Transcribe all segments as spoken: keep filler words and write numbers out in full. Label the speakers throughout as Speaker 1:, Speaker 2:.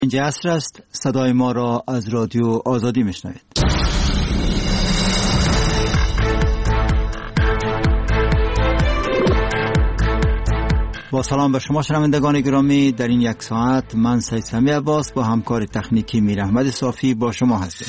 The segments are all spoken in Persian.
Speaker 1: اینجا عصر است. صدای ما را از رادیو آزادی میشنوید. با سلام به شما شنوندگان گرامی، در این یک ساعت من سید سمی عباس با همکار تکنیکی میر احمد صافی با شما هستیم.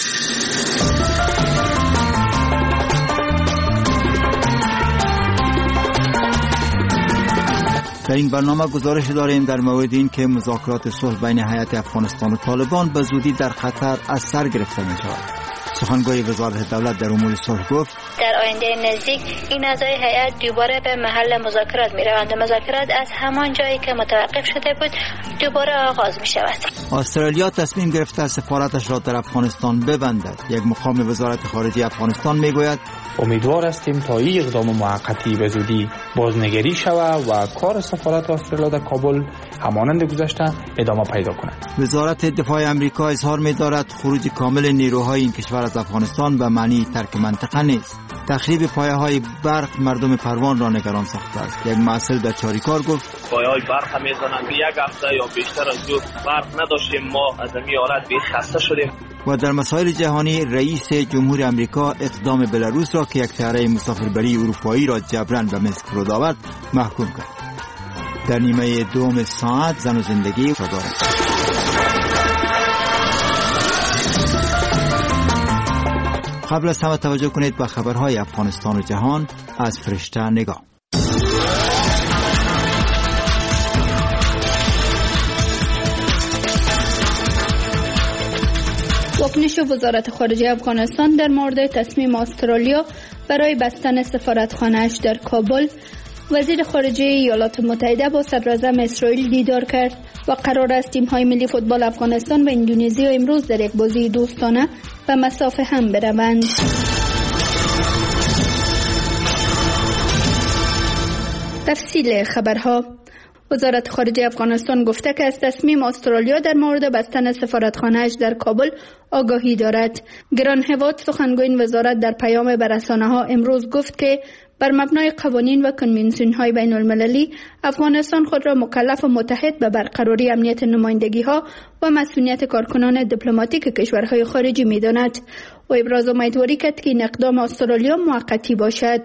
Speaker 1: در این برنامه گزارش داریم در مورد این که مذاکرات صلح بین هیئت افغانستان و طالبان به زودی در قطر از سر گرفته می شود. سخنگوی وزارت دولت در امور صلح گفت
Speaker 2: در آینده نزدیک این اعضای هیئت دوباره به محل مذاکرات می روند و مذاکرات از همان جایی که متوقف شده بود دوباره آغاز می شود.
Speaker 1: استرالیا تصمیم گرفته سفارتش را در افغانستان ببندد. یک مقام وزارت خارجه افغانستان می گوید
Speaker 3: امیدوار هستیم تا این اقدام موقتی به زودی بازنگری شود و کار سفارت استرالیا در کابل همانند گذشته ادامه پیدا کند.
Speaker 1: وزارت دفاع آمریکا اظهار می دارد خروج کامل نیروهای این کشور از افغانستان به معنی ترک منطقه نیست. تخریب پایه‌های برق مردم پروان را نگران ساخته است. یک مسئول در چاریکار گفت
Speaker 4: پایه‌های برق میزنند که یک هفته یا بیشتر از دو برق نداشتیم، ما از این حالت به خسته شدیم.
Speaker 1: و در مسائل جهانی رئیس جمهور آمریکا اقدام بلاروس را که یک طیاره مسافربری اروپایی را جبران به مسک فرود آورد محکوم کرد. در نیمه دوم ساعت زن و زندگی را دارد. قبل از همه توجه کنید به خبرهای افغانستان و جهان از فرشته نگاه.
Speaker 5: واکنش وزارت خارجه افغانستان در مورد تصمیم استرالیا برای بستن سفارتخانه‌اش در کابل، وزیر خارجه ایالات متحده با صدراعظم اسرائیل دیدار کرد و قرار است تیم‌های ملی فوتبال افغانستان و اندونزی امروز در یک بازی دوستانه به مسافه هم بروند. تفصیل خبرها. وزارت خارجه افغانستان گفته که از تصمیم استرالیا در مورد بستن سفارتخانه‌اش در کابل آگاهی دارد. گران هوات سخنگوی این وزارت در پیام به رسانه‌ها امروز گفت که بر مبنای قوانین و کنوانسیون‌های بین المللی افغانستان خود را مکلف و متحد به برقراری امنیت نمایندگی‌ها و مسئولیت کارکنان دیپلماتیک کشورهای خارجی می‌داند و ابراز امیدواری کرد که این اقدام استرالیا موقتی باشد.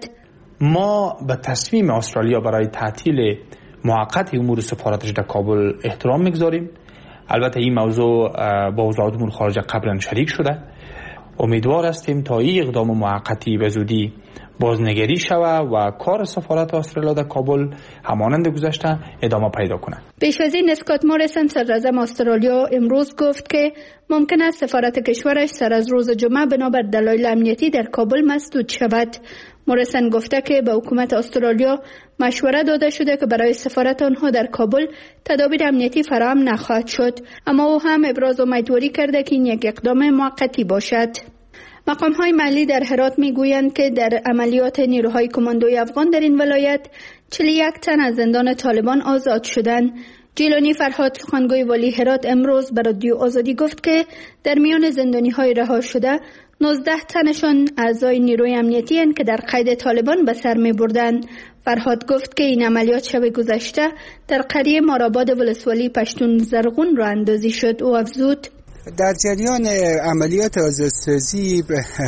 Speaker 3: ما به تصمیم استرالیا برای تعطیل موقت امور سفارتش در کابل احترام می‌گذاریم. البته این موضوع با وزارت امور خارجه قبلا شریک شده. امیدوار هستیم تا این اقدام موقتی به زودی بازنگری شود و کار سفارت استرالیا در کابل همانند گذشته ادامه پیدا کند.
Speaker 5: پیش از این اسکات موریسن صدراعظم استرالیا امروز گفت که ممکن است سفارت کشورش سر از روز جمعه بنابر دلایل امنیتی در کابل مسدود شود. موریسن گفته که به حکومت استرالیا مشوره داده شده که برای سفارت آنها در کابل تدابیر امنیتی فراهم نخواهد شد، اما او هم ابراز امیدواری کرده که این یک اقدام موقتی باشد. مقام‌های محلی در هرات می‌گویند که در عملیات نیروهای کماندوی افغان در این ولایت چهل و یک تن از زندان طالبان آزاد شدند. جیلانی فرهاد سخنگوی والی هرات امروز به رادیو آزادی گفت که در میان زندانی‌های رها شده نوزده تنشان اعضای نیروی امنیتی هستند که در قید طالبان به سر می‌بردند. فرهاد گفت که این عملیات شب گذشته در قریه مارآباد ولسوالی پشتون زرغون راه اندازی شد. او افزود
Speaker 6: در جریان عملیات آزادسازی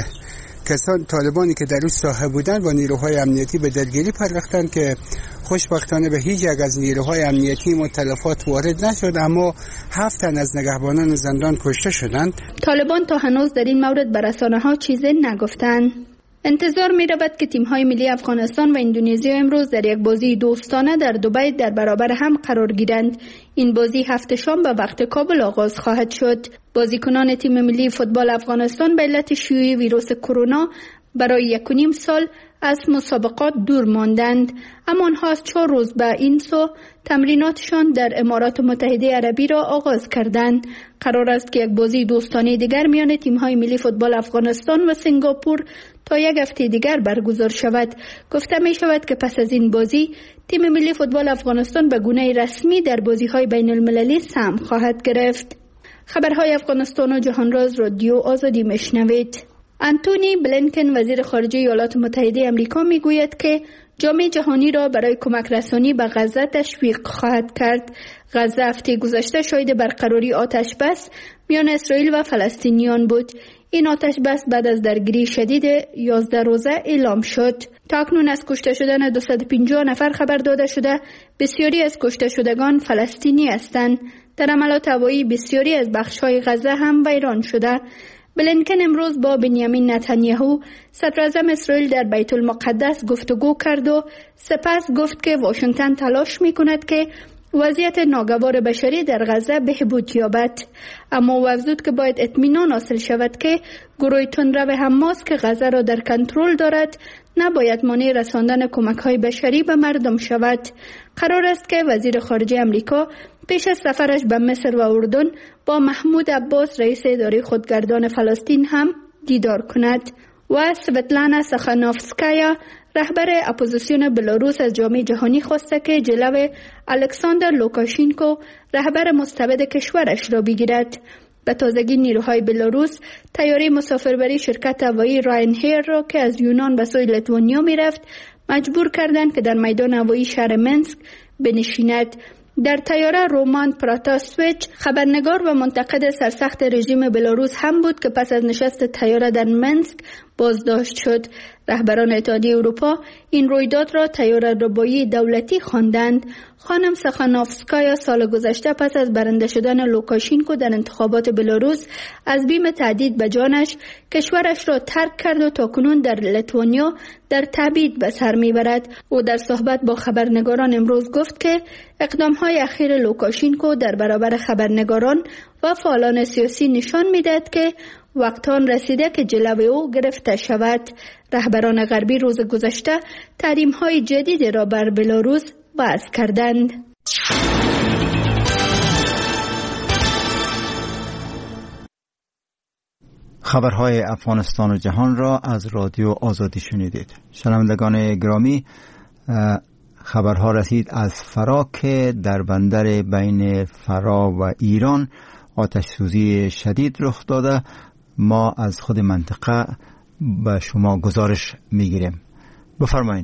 Speaker 6: کسان طالبانی که در اون ساحه بودند با نیروهای امنیتی به درگیری پرداختند که خوشبختانه به هیچ یک از نیروهای امنیتی متلفات وارد نشد، اما هفت تن از نگهبانان زندان کشته شدند.
Speaker 5: طالبان تا هنوز در این مورد به رسانه‌ها چیزی نگفتند. انتظار می رود که تیم‌های ملی افغانستان و اندونزی امروز در یک بازی دوستانه در دبی در برابر هم قرار گیرند. این بازی هفته شام به وقت کابل آغاز خواهد شد. بازیکنان تیم ملی فوتبال افغانستان به علت شیوع ویروس کرونا برای یک و نیم سال از مسابقات دور ماندند، اما آنها از چهار روز به این سو تمریناتشان در امارات متحده عربی را آغاز کردند. قرار است که یک بازی دوستانه دیگر میان تیم‌های ملی فوتبال افغانستان و سنگاپور تا یک هفته دیگر برگزار شود. گفته می شود که پس از این بازی تیم ملی فوتبال افغانستان به گونه رسمی در بازی‌های بین المللی سهم خواهد گرفت. خبرهای افغانستان و جهان راز رادیو آزادی میشنوید. انتونی بلینکن وزیر خارجه ایالات متحده آمریکا میگوید که جامعه جهانی را برای کمک رسانی به غزه تشویق خواهد کرد. غزه هفته گذشته شاهد برقراری آتش بس میان اسرائیل و فلسطینیان بود. این آتش بس بعد از درگیری شدید یازده روزه اعلام شد. تا اکنون از کشته شدن دویست و پنجاه نفر خبر داده شده. بسیاری از کشته شدگان فلسطینی هستند. در حملات هوایی بسیاری از بخش‌های غزه هم ویران شده. بلینکن امروز با بنیامین نتانیاهو صدر اعظم اسرائیل در بیت المقدس گفتگو کرد و سپس گفت که واشنگتن تلاش می‌کند که وضعیت ناگوار بشری در غزه بهبود یابد، اما او افزود که باید اطمینان حاصل شود که گروه تندرو حماس که غزه را در کنترل دارد نباید مانع رساندن کمک‌های بشری به مردم شود. قرار است که وزیر خارجه امریکا پیش از سفرش به مصر و اردن با محمود عباس رئیس اداره خودگردان فلسطین هم دیدار کند. و سوتلانا سخانوفسکایا رهبر اپوزیسیون بلاروس از جامعه جهانی خواسته که جلو الکساندر لوکاشینکو رهبر مستبد کشورش را بگیرد. به تازگی نیروهای بلاروس طیاره مسافربری شرکت هوایی راین-ایر را که از یونان به سوی لیتوانیا می‌رفت مجبور کردند که در میدان هوایی شهر منسک بنشیند. در طیاره رومان پراتاسویچ خبرنگار و منتقد سرسخت رژیم بلاروس هم بود که پس از نشست طیاره در منسک بازداشت شد. رهبران اتحادیه اروپا این رویداد را طیاره ربایی دولتی خواندند. خانم سخانوفسکایا سال گذشته پس از برنده شدن لوکاشینکو در انتخابات بلاروس از بیم تهدید به جانش کشورش را ترک کرد و تاکنون در لیتوانیا در تبعید به سر میبرد. او در صحبت با خبرنگاران امروز گفت که اقدام‌های اخیر لوکاشینکو در برابر خبرنگاران و فعالان سیاسی نشان می‌دهد که وقت آن رسیده که جلوی او گرفته شود. رهبران غربی روز گذشته تحریم‌های جدید را بر بلاروس وضع کردند.
Speaker 1: خبرهای افغانستان و جهان را از رادیو آزادی شنیدید. شنوندگان گرامی، خبرها رسید از فرا که در بندر بین فرا و ایران آتش سوزی شدید رخ داده. ما از خود منطقه به شما گزارش میگیریم. بفرمایید.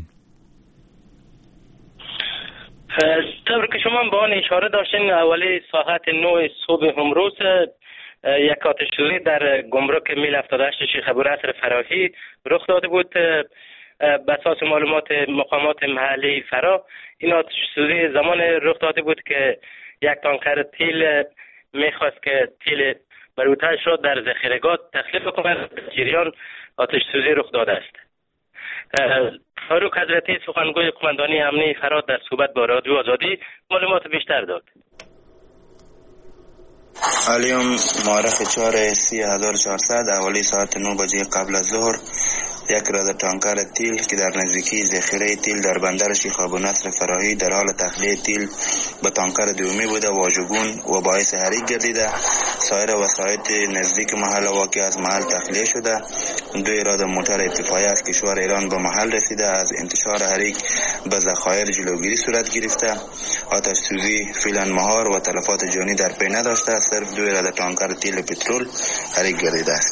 Speaker 7: طور که شما با آن اشاره داشتین، اولی ساعت نه صبح امروز یک آتش سوزی در گمرک میل هفتاد و هشت شیخ ابوالنصر فراهی رخ داده بود. به اساس معلومات مقامات محلی فرا این آتش سوزی زمان رخ داده بود که یک تانکر تیل میخواست که تیل بروتش را در ذخیره‌گاه تخلیه کند. جریان آتش سوزی رخ داده است. فاروق حضرتی سخنگوی قماندانی امنی فرا در صحبت با رادیو آزادی معلومات بیشتر داد.
Speaker 8: اليوم مورخ چهار سی هزار و چهارصد اولی ساعت نه بجه قبل از ظهر یک رد تانکر تیل که در نزدیکی ذخیره تیل در بندر شیخ ابوالنصر فراهی در حال تخلیه تیل به تانکر دومی بوده واژگون و باعث حریق گردیده. سایر وسایط نزدیک محل واقع از محل تخلیه شده. دو رد موتور اتفاقی از کشور ایران به محل رسیده. از انتشار حریق به ذخایر جلوگیری صورت گرفته. آتش سوزی فعلا مهار و تلفات جانی در پی نداشته. صرف دو رد تانکر تیل پترول حریق گردیده است.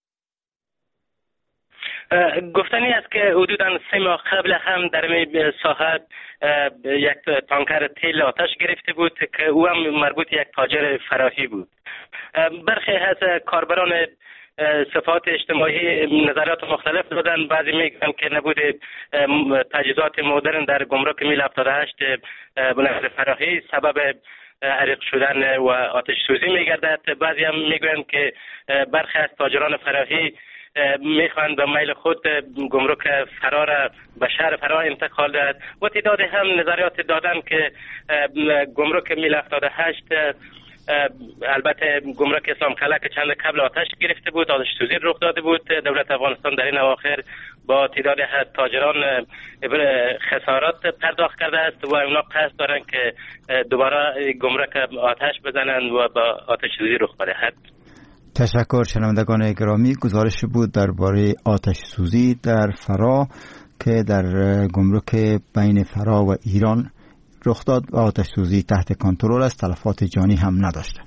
Speaker 7: گفتنی است که حدوداً سه ماه قبل هم در این ساحه یک تانکر تیل آتش گرفته بود که او هم مربوط یک تاجر فراهی بود. برخی از کاربران صفحات اجتماعی نظرات مختلف دادن. بعضی میگن که نبود تجهیزات مدرن در گمرک میل هفتاد و هشت بلند فراهی سبب حریق شدن و آتش سوزی میگردد. بعضی هم میگن که برخی از تاجران فراهی میخوان به میل خود گمرک فرا را به شهر فرا انتقال داد و تعداد هم نظریات دادن که گمرک میل هفتاد و هشت البته گمرک اسلام قلعه که چند قبل آتش گرفته بود، آتش سوزی رخ داده بود. دولت افغانستان در این اواخر با تعداد تاجران خسارات پرداخت کرده است و اونا قصد دارن که دوباره گمرک آتش بزنند و با آتش سوزی رخ بدهد.
Speaker 1: تشکر. شنوندگان گرامی، گزارش بود درباره آتش سوزی در فرا که در گمرک بین فرا و ایران رخ داد و آتش سوزی تحت کنترل است، تلفات جانی هم نداشته.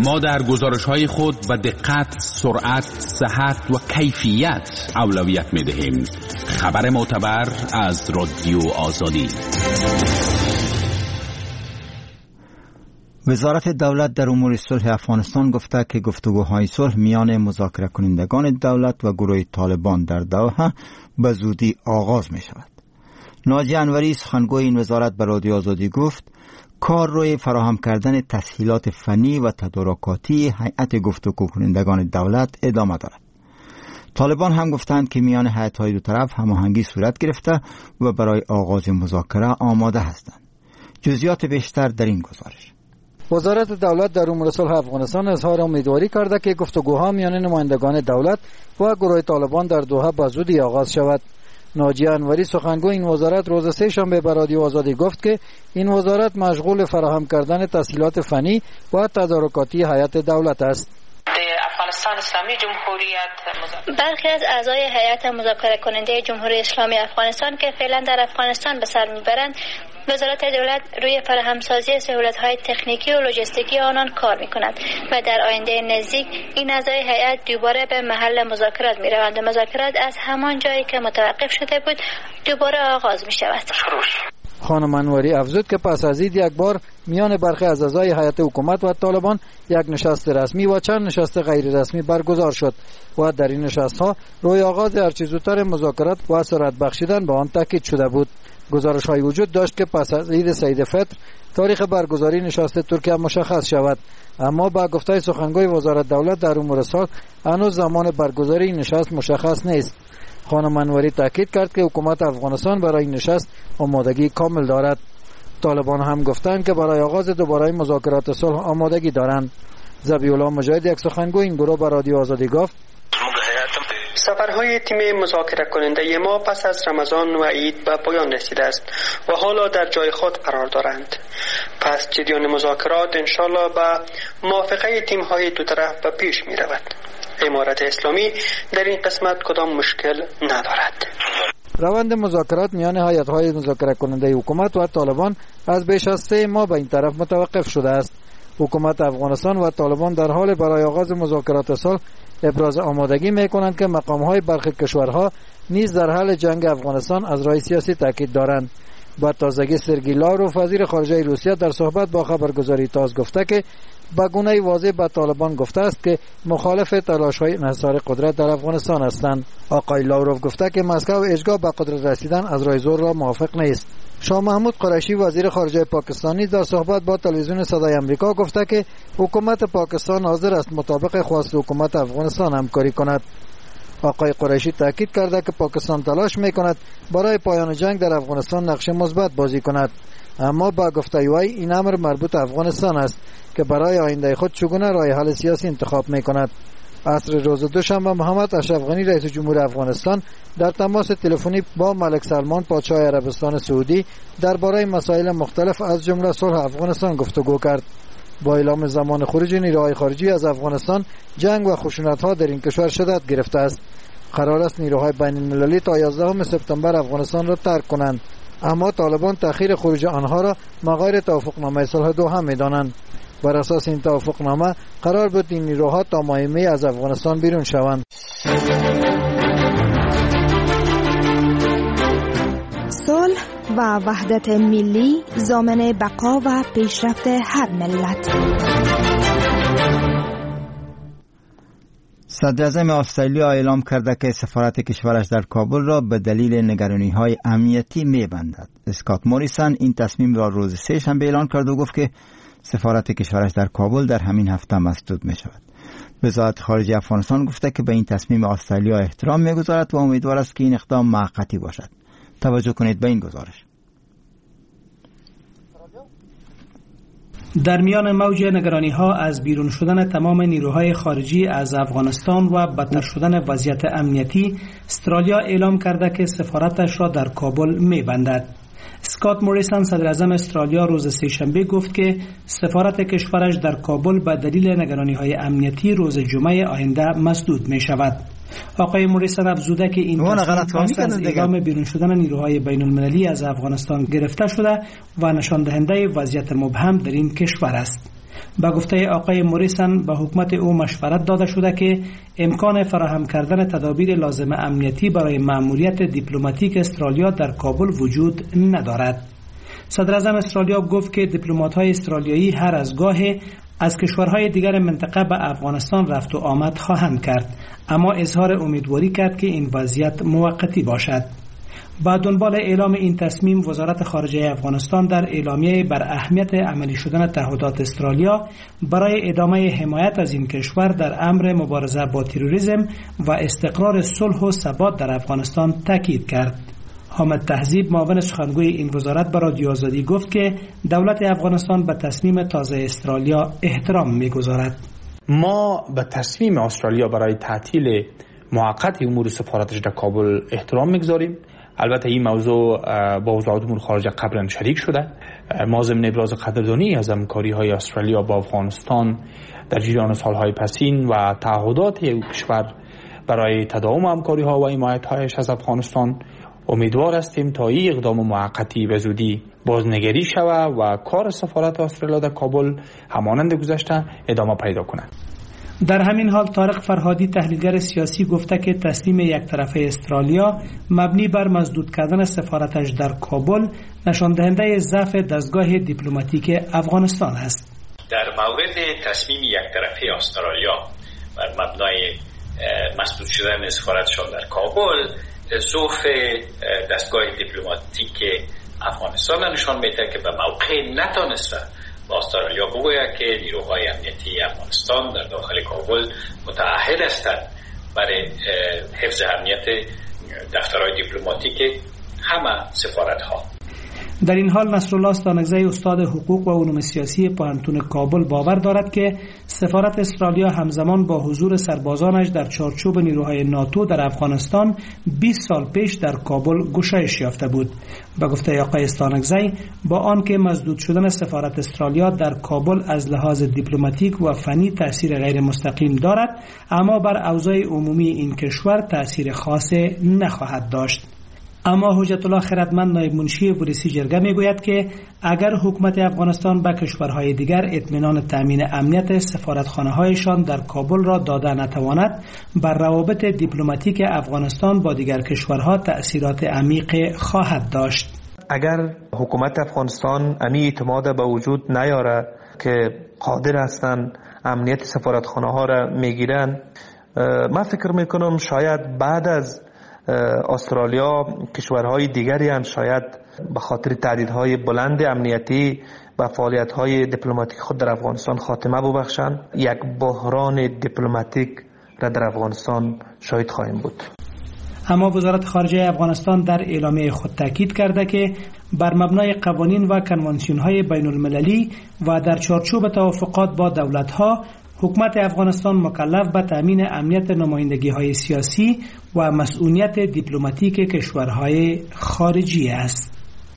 Speaker 9: ما در گزارش‌های خود به دقت، سرعت، صحت و کیفیت اولویت می‌دهیم. خبر معتبر از رادیو آزادی.
Speaker 1: وزارت دولت در امور صلح افغانستان گفته که گفتگوهای صلح میان مذاکره کنندگان دولت و گروه طالبان در دوحه به زودی آغاز می شود. ناجی انوری سخنگوی این وزارت به رادیو آزادی گفت کار روی فراهم کردن تسهیلات فنی و تدارکاتی هیئت گفتگو کنندگان دولت ادامه دارد. طالبان هم گفتند که میان هیئت‌های دو طرف هماهنگی صورت گرفته و برای آغاز مذاکره آماده هستند. جزئیات بیشتر در این گزارش.
Speaker 10: وزارت دولت در امور صلح افغانستان اظهار امیدواری کرده که گفتگوها میان نمایندگان دولت و گروه طالبان در دوحه به زودی آغاز شود. ناجی انوری سخنگوی این وزارت روز سه شنبه به رادیو آزادی گفت که این وزارت مشغول فراهم کردن تسهیلات فنی و تدارکاتی هیئت دولت است.
Speaker 2: افغانستان اسلامی جمهوریت برخی از اعضای هیئت مذاکره کننده جمهوری اسلامی افغانستان که فعلا در افغانستان به سر میبرند، وزارت دولت روی فراهمسازی سهولت‌های تکنیکی و لوجستیکی آنان کار می‌کند و در آینده نزدیک این اعضای هیئت دوباره به محل مذاکرات می‌روند و مذاکرات از همان جایی که متوقف شده بود دوباره آغاز می‌شود.
Speaker 10: خانم انوری افزود که پس از این یک بار میان برخی از اعضای هیئت حکومت و طالبان یک نشست رسمی و چند نشست غیر رسمی برگزار شد و در این نشست‌ها روی آغاز هرچه زودتر مذاکرات و سرعت بخشیدن به آن تاکید شده بود. گزارش های وجود داشت که پس از عید سید فطر تاریخ برگزاری نشست ترکیه مشخص شود، اما با گفته سخنگوی وزارت دولت در امور صلح هنوز زمان برگزاری نشست مشخص نیست. خانم انوری تاکید کرد که حکومت افغانستان برای نشست آمادگی کامل دارد. طالبان هم گفتند که برای آغاز دوباره مذاکرات صلح آمادگی دارند. ذبیح‌الله مجاهد یک سخنگوی این گروه به رادیو آزادی گفت
Speaker 11: سفرهای تیم مذاکره کننده ما پس از رمضان و عید به پایان رسیده است و حالا در جای خود قرار دارند. پس جریان مذاکرات انشالله به موافقه تیم‌های دو طرف به پیش می رود. امارت اسلامی در این قسمت کدام مشکل ندارد.
Speaker 10: روند مذاکرات میان هیئت‌های مذاکره کننده حکومت و طالبان از بیش از سه ماه به این طرف متوقف شده است. حکومت افغانستان و طالبان در حال برای آغاز مذاکرات صلح ابراز آمادگی می‌کنند که مقام‌های برخی کشورها نیز در حل جنگ افغانستان از راه سیاسی تاکید دارند. با تازگی سرگئی لاروف وزیر خارجه روسیه در صحبت با خبرگزاری تاس گفته که به گونه واضح به طالبان گفته است که مخالف تلاش‌های انحصار قدرت در افغانستان هستند. آقای لاروف گفته که مسکو اشغال به قدرت رسیدن از راه زور را موافق نیست. شاه محمود قریشی وزیر خارجه پاکستانی در صحبت با تلویزیون صدای آمریکا گفته که حکومت پاکستان حاضر است مطابق خواست حکومت افغانستان همکاری کند. آقای قریشی تاکید کرده که پاکستان تلاش می‌کند برای پایان جنگ در افغانستان نقش مثبت بازی کند، اما با گفته وی این امر مربوط افغانستان است که برای آینده خود چگونه راه حل سیاسی انتخاب می‌کند. عصر روز دوشنبه محمد اشرف غنی رئیس جمهور افغانستان در تماس تلفنی با ملک سلمان پادشاه عربستان سعودی درباره مسائل مختلف از جمله صلح افغانستان گفتگو کرد. با اعلام زمان خروج نیروهای خارجی از افغانستان جنگ و خشونت‌ها در این کشور شدت گرفته است. قرار است نیروهای بین المللی تا یازدهم سپتامبر افغانستان را ترک کنند، اما طالبان تأخیر خروج آنها را مغایر توافقنامه صلح دوحه می‌دانند. بر اساس این توافقنامه قرار بود این نیروها تا ماه می از افغانستان بیرون شوند.
Speaker 12: صلح و وحدت ملی ضامن بقا و پیشرفت هر ملت.
Speaker 1: صدر اعظم استرالیا اعلام کرده که سفارت کشورش در کابل را به دلیل نگرانی‌های امنیتی می‌بندد. اسکات موریسون این تصمیم را روز سه شنبه اعلان کرد و گفت که سفارت کشورش در کابل در همین هفته مسدود می شود. وزارت خارجه افغانستان گفته که به این تصمیم استرالیا احترام می گذارد و امیدوار است که این اقدام موقتی باشد. توجه کنید به این گزارش.
Speaker 13: در میان موج نگرانی ها از بیرون شدن تمام نیروهای خارجی از افغانستان و بدتر شدن وضعیت امنیتی، استرالیا اعلام کرده که سفارتش را در کابل می بندد. اسکات موریسون صدر اعظم استرالیا روز سه‌شنبه گفت که سفارت کشورش در کابل به دلیل نگرانی‌های امنیتی روز جمعه آینده مسدود می شود. آقای موریسون افزوده که این تصمیم از اعلام بیرون شدن نیروهای بین المللی از افغانستان گرفته شده و نشان دهنده وضعیت مبهم در این کشور است. با گفته آقای موریسن به حکومت او مشورت داده شده که امکان فراهم کردن تدابیر لازم امنیتی برای مأموریت دیپلماتیک استرالیا در کابل وجود ندارد. صدر اعظم استرالیا گفت که دیپلمات‌های استرالیایی هر از گاهی از کشورهای دیگر منطقه به افغانستان رفت و آمد خواهند کرد، اما اظهار امیدواری کرد که این وضعیت موقتی باشد. با دنبال اعلام این تصمیم، وزارت خارجه افغانستان در اعلامیه بر اهمیت عملی شدن تعهدات استرالیا برای ادامه حمایت از این کشور در امر مبارزه با تروریسم و استقرار صلح و ثبات در افغانستان تاکید کرد. حامد تهذیب، معاون سخنگوی این وزارت، به رادیو آزادی گفت که دولت افغانستان به تصمیم تازه استرالیا احترام می‌گذارد.
Speaker 3: ما به تصمیم استرالیا برای تعطیل موقت امور سفارتش در کابل احترام می‌گذاریم. البته این موضوع با وزارت امور خارجه قبلا شریک شده. ما ضمن ابراز قدردانی از همکاری‌های استرالیا با افغانستان در جریان سالهای پسین و تعهدات کشور برای تداوم همکاری‌ها و حمایت‌هایش از افغانستان امیدوار هستیم تا این اقدام موقتی به زودی بازنگری شود و کار سفارت استرالیا در کابل همانند گذشته ادامه پیدا کند.
Speaker 13: در همین حال طارق فرهادی، تحلیلگر سیاسی، گفته که تصمیم یک طرفه استرالیا مبنی بر مسدود کردن سفارتش در کابل نشان دهنده ضعف دستگاه دیپلماتیک افغانستان است.
Speaker 14: در مورد تصمیم یک طرفه استرالیا بر مبنای مسدود شدن سفارتشان در کابل، ضعف دستگاه دیپلماتیک افغانستان نشان میده که به موقع نتونسته با استرالیا بگوید که نیروهای امنیتی افغانستان در داخل کابل متعهد هستند برای حفظ امنیت دفترهای دیپلماتیک همه سفارت‌ها.
Speaker 13: در این حال نصرالله استانکزی، استاد حقوق و علوم سیاسی پوهنتون کابل، باور دارد که سفارت استرالیا همزمان با حضور سربازانش در چارچوب نیروهای ناتو در افغانستان بیست سال پیش در کابل گشایش یافته بود. به گفته آقای استانکزی، با آنکه مسدود شدن سفارت استرالیا در کابل از لحاظ دیپلماتیک و فنی تأثیر غیر مستقیم دارد، اما بر اوضاع عمومی این کشور تأثیر خاصی نخواهد داشت. اما حجت الله خردمند، نایب منشی پلیسی جرگه، میگوید که اگر حکومت افغانستان به کشورهای دیگر اطمینان تامین امنیت سفارتخانه‌هایشان در کابل را داده نتواند، بر روابط دیپلماتیک افغانستان با دیگر کشورها تأثیرات عمیق خواهد داشت.
Speaker 15: اگر حکومت افغانستان امی اعتماد به وجود نیاره که قادر هستند امنیت سفارتخانه‌ها را میگیرن، من فکر میکنم شاید بعد از استرالیا کشورهای دیگری هم شاید به خاطر تهدیدهای بلند امنیتی و فعالیت‌های دیپلماتیک خود در افغانستان خاتمه ببخشند. یک بحران دیپلماتیک را در افغانستان شاهد خواهیم بود.
Speaker 13: اما وزارت خارجه افغانستان در اعلامیه خود تاکید کرده که بر مبنای قوانین و کنوانسیون‌های بین المللی و در چارچوب توافقات با دولت‌ها، حکومت افغانستان مکلف به تامین امنیت نمایندگی‌های سیاسی و مسئولیت دیپلماتیک کشورهای خارجی است.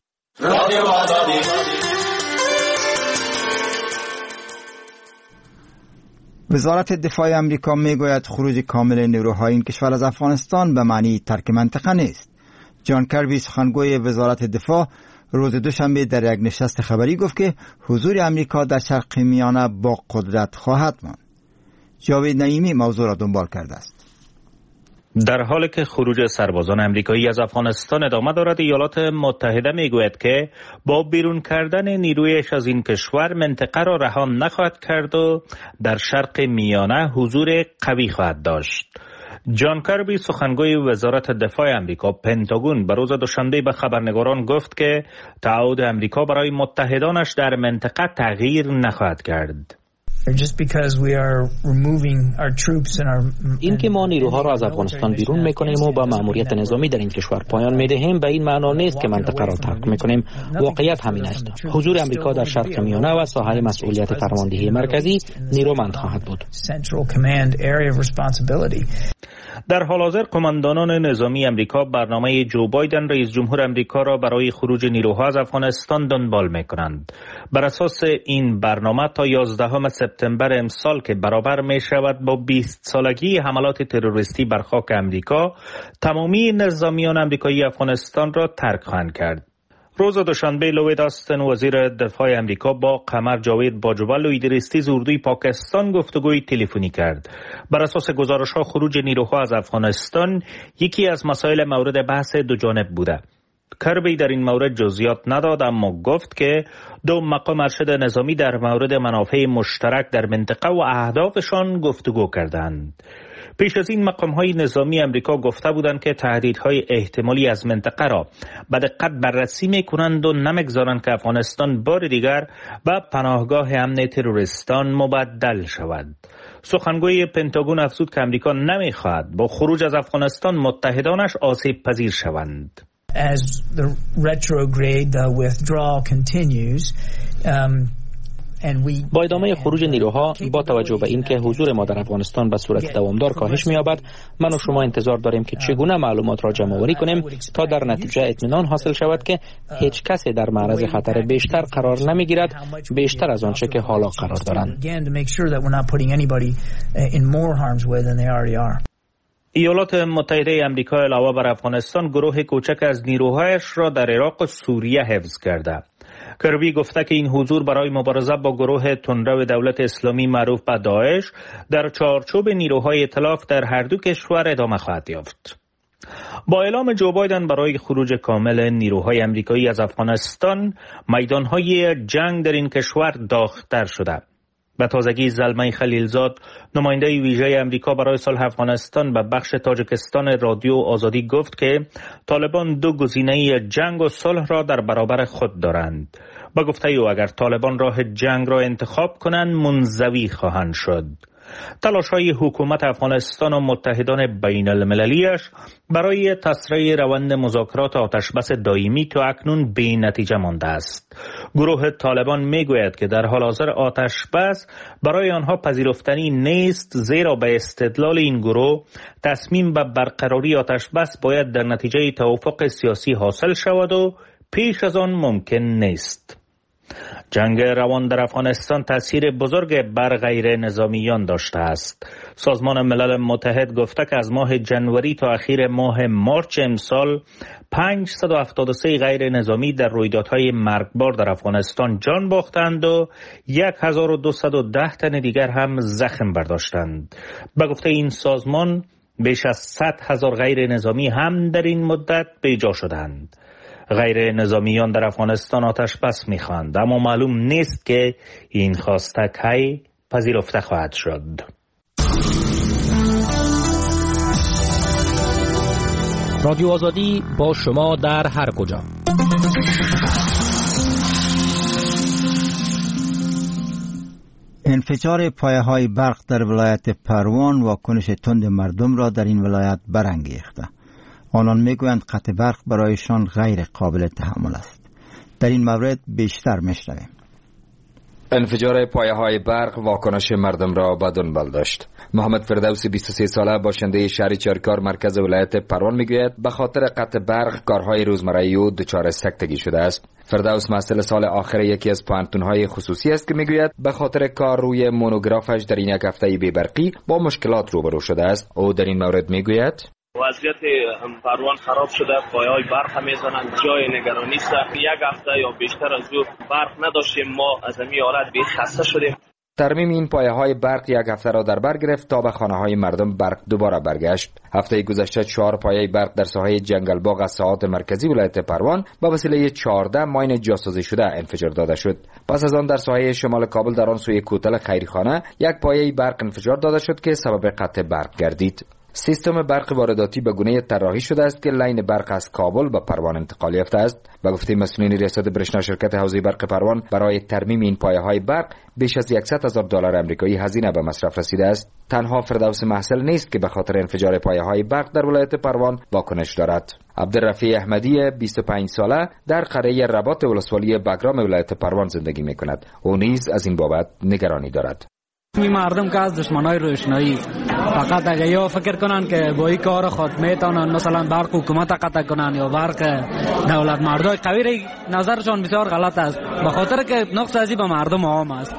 Speaker 1: وزارت دفاع امریکا میگوید خروج کامل نیروهای این کشور از افغانستان به معنی ترک منطقه نیست. جان کربی، سخنگوی وزارت دفاع، روز دوشنبه در یک نشست خبری گفت که حضور امریکا در شرق میانه با قدرت خواهد ماند. جاوید نعیمی موضوع را دنبال کرده است.
Speaker 16: در حالی که خروج سربازان امریکایی از افغانستان ادامه دارد، ایالات متحده میگوید که با بیرون کردن نیرویش از این کشور منطقه را رها نخواهد کرد و در شرق میانه حضور قوی خواهد داشت. جان کربی، سخنگوی وزارت دفاع امریکا پنتاگون، به روز دوشنبه به خبرنگاران گفت که تعهد امریکا برای متحدانش در منطقه تغییر نخواهد کرد.
Speaker 17: این که ما نیروها را از افغانستان بیرون میکنیم و با مأموریت نظامی در این کشور پایان میدهیم به این معنا نیست که منطقه را ترک میکنیم. واقعیت همین است. حضور امریکا در شرق میانه و ساحه مسئولیت فرماندهی مرکزی نیرومند خواهد بود.
Speaker 16: در حال حاضر قماندانان نظامی امریکا برنامه جو بایدن رئیس جمهور امریکا را برای خروج نیروها از افغانستان دنبال میکنند. بر اساس این برنامه تا یازدهم سپتامبر امسال که برابر می شود با بیست سالگی حملات تروریستی بر خاک امریکا، تمامی نظامیان امریکایی افغانستان را ترک خواهند کرد. روز دوشنبه لوید آستن وزیر دفاع امریکا با قمر جاوید باجوال و ایدریس اردوی پاکستان گفتگوی تلفنی کرد. بر اساس گزارش‌ها خروج نیروها از افغانستان یکی از مسائل مورد بحث دو جانب بوده. کربی در این مورد جزئیات نداد، اما گفت که دو مقام ارشد نظامی در مورد منافع مشترک در منطقه و اهدافشان گفتگو کردند. پیش از این مقام‌های نظامی امریکا گفته بودند که تهدیدهای احتمالی از منطقه را به دقت بررسی می‌کنند و نمی‌گذارند که افغانستان بار دیگر به پناهگاه امن تروریستان مبدل شود. سخنگوی پنتاگون افزود که امریکا نمی‌خواهد با خروج از افغانستان متحدانش آسیب پذیر شوند.
Speaker 18: As the retrograde the withdrawal continues um
Speaker 17: با ادامه خروج نیروها با توجه به اینکه حضور ما در افغانستان به صورت دوامدار کاهش می‌یابد، من و شما انتظار داریم که چگونه معلومات را جمع آوری کنیم تا در نتیجه اطمینان حاصل شود که هیچ کسی در معرض خطر بیشتر قرار نمی‌گیرد بیشتر از آنچه که حالا قرار دارند.
Speaker 16: ایالات متحده آمریکا علاوه بر افغانستان گروه کوچک از نیروهایش را در عراق و سوریه حفظ کرده. کربی گفته که این حضور برای مبارزه با گروه تندرو دولت اسلامی معروف به داعش در چارچوب نیروهای ائتلاف در هر دو کشور ادامه خواهد یافت. با اعلام جو بایدن برای خروج کامل نیروهای آمریکایی از افغانستان، میدانهای جنگ در این کشور داغ‌تر شده. به تازگی زلمه خلیلزاد، نماینده ویژه امریکا برای صلح افغانستان به بخش تاجیکستان رادیو آزادی گفت که طالبان دو گزینه جنگ و صلح را در برابر خود دارند. با گفته او اگر طالبان راه جنگ را انتخاب کنند منزوی خواهند شد. تلاش‌های حکومت افغانستان و متحدان بین المللیش برای تسریع روند مذاکرات آتشبس دائمی تا اکنون بی نتیجه مانده است. گروه طالبان میگوید که در حال حاضر آتشبس برای آنها پذیرفتنی نیست، زیرا به استدلال این گروه تصمیم به برقراری آتشبس باید در نتیجه توافق سیاسی حاصل شود و پیش از آن ممکن نیست. جنگ روان در افغانستان تأثیر بزرگ بر غیر نظامیان داشته است. سازمان ملل متحد گفته که از ماه جنوری تا اخیر ماه مارچ امسال پانصد و هفتاد و سه غیر نظامی در رویدادهای مرگبار در افغانستان جان باختند و هزار و دویست و ده تن دیگر هم زخم برداشتند. به گفته این سازمان بیش از صد هزار غیر نظامی هم در این مدت بیجا شدند. غیر نظامیان در افغانستان آتش بس می‌خواهند، اما معلوم نیست که این خواسته کی پذیرفته خواهد شد.
Speaker 19: رادیو آزادی با شما در هر کجا.
Speaker 1: انفجار پایه‌های برق در ولایت پروان واکنش تند مردم را در این ولایت برانگیخته. آنان میگویند قطع برق برایشان غیر قابل تحمل است. در این مورد بیشتر میشنویم.
Speaker 20: انفجار پایه‌های برق واکنش مردم را به دنبال داشت. محمد فردوسی بیست و سه ساله باشنده شهر چارکار مرکز ولایت پروان میگوید به خاطر قطع برق کارهای روزمره او دچار سکتگی شده است. فردوس محصل سال آخر یکی از پانتون‌های خصوصی است که میگوید به خاطر کار روی مونوگرافش در این یک هفته بی‌برقی با مشکلات روبرو شده است. او در این مورد میگوید
Speaker 4: وضعیت پروان خراب شده، پایه‌های برق میزنن، جای نگرانی است. یک هفته یا بیشتر از او برق نداشتیم، ما از این حالت بی خسته شدیم.
Speaker 20: ترمیم این پایه‌های برق یک هفته را در بر گرفت تا به خانه‌های مردم برق دوباره برگشت. هفته گذشته چهار پایه برق در ساحه جنگل باغ از ساحات مرکزی ولایت پروان با وسیله چهارده ماین جاسازی شده انفجار داده شد. پس از آن در ساحه شمال کابل در آن سوی کوتل خیریخانه یک پایه برق انفجار داده شد که سبب قطع برق گردید. سیستم برق وارداتی به گونه طراحی شده است که لاین برق از کابل به پروان انتقال یافته است. به گفته مسئولین ریاست برشنا شرکت حوزه برق پروان برای ترمیم این پایه‌های برق بیش از صد هزار دلار آمریکایی هزینه به مصرف رسیده است. تنها فردوس محصل نیست که به خاطر انفجار پایه‌های برق در ولایت پروان واکنش دارد. عبدالرفیع احمدی بیست و پنج ساله در قریه رباط ولسوالی بگرام ولایت پروان زندگی می‌کند. او نیز از این بابت نگرانی دارد.
Speaker 21: این مردم که از دشمنای روشنایی فقط اگه یا فکر کنن که با این کار خود میتونن مثلا برق حکومت قطع کنن یا برق دولت، مردای قوی نظرشان بسیار غلط است، به خاطر که نقص ازی به مردم عام است.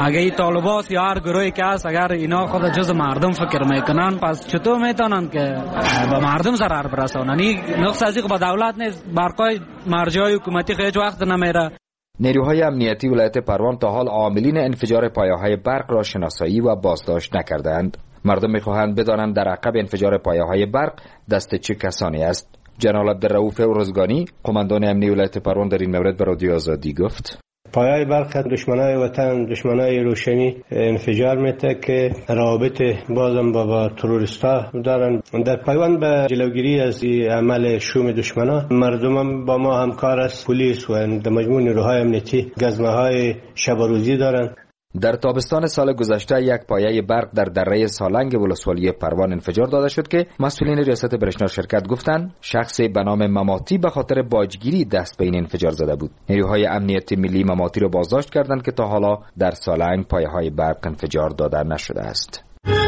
Speaker 21: اگه این طالبات یا هر گروهی که هست اگر اینا خود جز مردم فکر میکنن پس چطور میتونن که به مردم ضرر برسونن؟ این نقص از این به دولت نیست، برقای مرجعی حکومتی هیچ وقت نمیره.
Speaker 20: نیروهای امنیتی ولایت پروان تا حال عاملین انفجار پایه‌های برق را شناسایی و بازداشت نکردند. مردم میخواهند بدانند در عقب انفجار پایه‌های برق دست چه کسانی است. جنرال عبدالرؤوف رزگانی قماندان امنی ولایت پروان در این مورد به رادیو آزادی گفت:
Speaker 6: پایه‌های برق دشمنای وطن، دشمنای روشنی انفجار میته که روابط بازم با, با تروریستا دارن. در پیوند به جلوگیری از عمل شوم دشمنا مردم با ما همکار است. پلیس و مجموع نیروهای امنیتی گزمه‌های شب و روزی دارن.
Speaker 20: در تابستان سال گذشته یک پایه برق در دره سالنگ ولسوالی پروان انفجار داده شد که مسئولین ریاست برشنا شرکت گفتند شخصی به نام مماتی به خاطر باجگیری دست به این انفجار زده بود. نیروهای امنیت ملی مماتی را بازداشت کردند که تا حالا در سالنگ پایه‌های برق انفجار داده نشده است.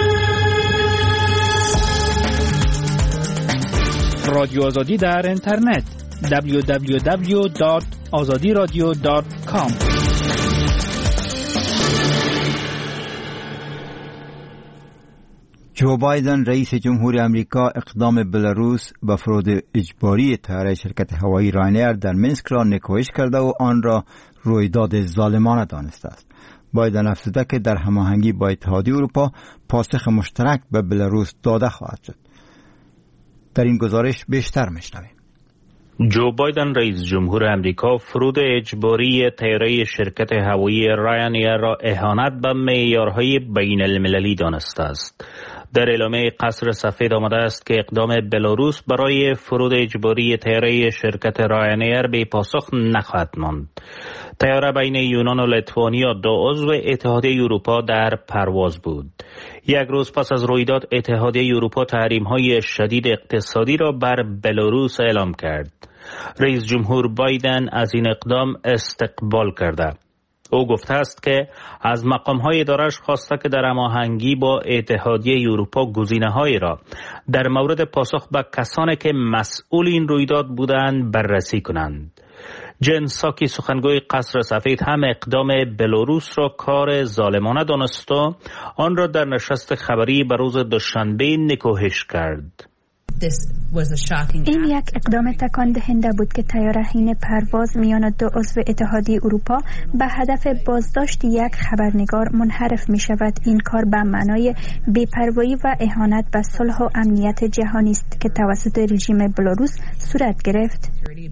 Speaker 19: رادیو آزادی در اینترنت دبلیو دبلیو دبلیو دات آزادی رادیو دات کام.
Speaker 1: جو بایدن رئیس جمهور امریکا اقدام بلاروس به فرود اجباری طیاره شرکت هوایی راینایر در منسک را نکوهش کرده و آن را رویداد ظالمانه دانسته است. بایدن افزوده که در هماهنگی با اتحادیه اروپا پاسخ مشترک به بلاروس داده خواهد شد. در این گزارش بیشتر میشنویم.
Speaker 16: جو بایدن رئیس جمهور امریکا فرود اجباری طیاره شرکت هوایی راینایر را اهانت به معیارهای بین المللی دانسته است. در اعلامیه قصر سفید آمده است که اقدام بلاروس برای فرود اجباری طیاره شرکت راینایر به پاسخ نخواهد ماند. طیاره بین یونان و لیتوانیا دو عضو اتحادیه اروپا در پرواز بود. یک روز پس از رویداد اتحادیه اروپا تحریم‌های شدید اقتصادی را بر بلاروس اعلام کرد. رئیس جمهور بایدن از این اقدام استقبال کرده. او گفته است که از مقام‌های اداره‌اش خواسته که در هماهنگی با اتحادیه اروپا گزینه‌هایی را در مورد پاسخ به کسانی که مسئول این رویداد بودند بررسی کنند. جن ساکی سخنگوی قصر سفید هم اقدام بلاروس را کار ظالمانه دانست و آن را در نشست خبری به روز دوشنبه نکوهش کرد.
Speaker 2: این یک اقدام تکان دهنده بود که طیاره حین پرواز میان دو عضو اتحادیه اروپا به هدف بازداشت یک خبرنگار منحرف می شود. این کار به معنای بی‌پروایی و اهانت به صلح و امنیت جهانی است که توسط رژیم بلاروس صورت گرفت.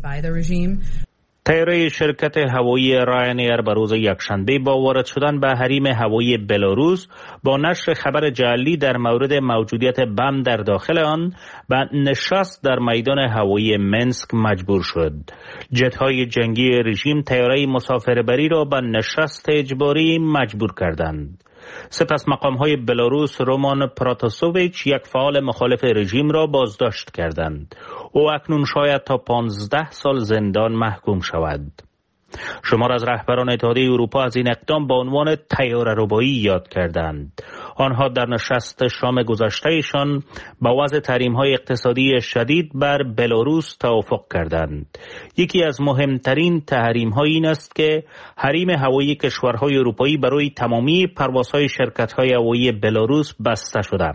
Speaker 16: طیاره شرکت هوایی راینایر به روز یکشنبه با وارد شدن به حریم هوایی بلاروس با نشر خبر جعلی در مورد موجودیت بم در داخل آن به نشست در میدان هوایی منسک مجبور شد. جت‌های جنگی رژیم طیاره مسافربری را به نشست اجباری مجبور کردند. سپس مقام‌های بلاروس رومان پراتاسوویچ یک فعال مخالف رژیم را بازداشت کردند. او اکنون شاید تا پانزده سال زندان محکوم شود. شمار از رهبران اتحادیه اروپا از این اقدام با عنوان طیاره‌ربایی یاد کردند. آنها در نشست شام گذشتهشان با وضع تحریم‌های اقتصادی شدید بر بلاروس توافق کردند. یکی از مهمترین تحریم‌ها این است که حریم هوایی کشورهای اروپایی برای تمامی پروازهای شرکت‌های هوایی بلاروس بسته شده.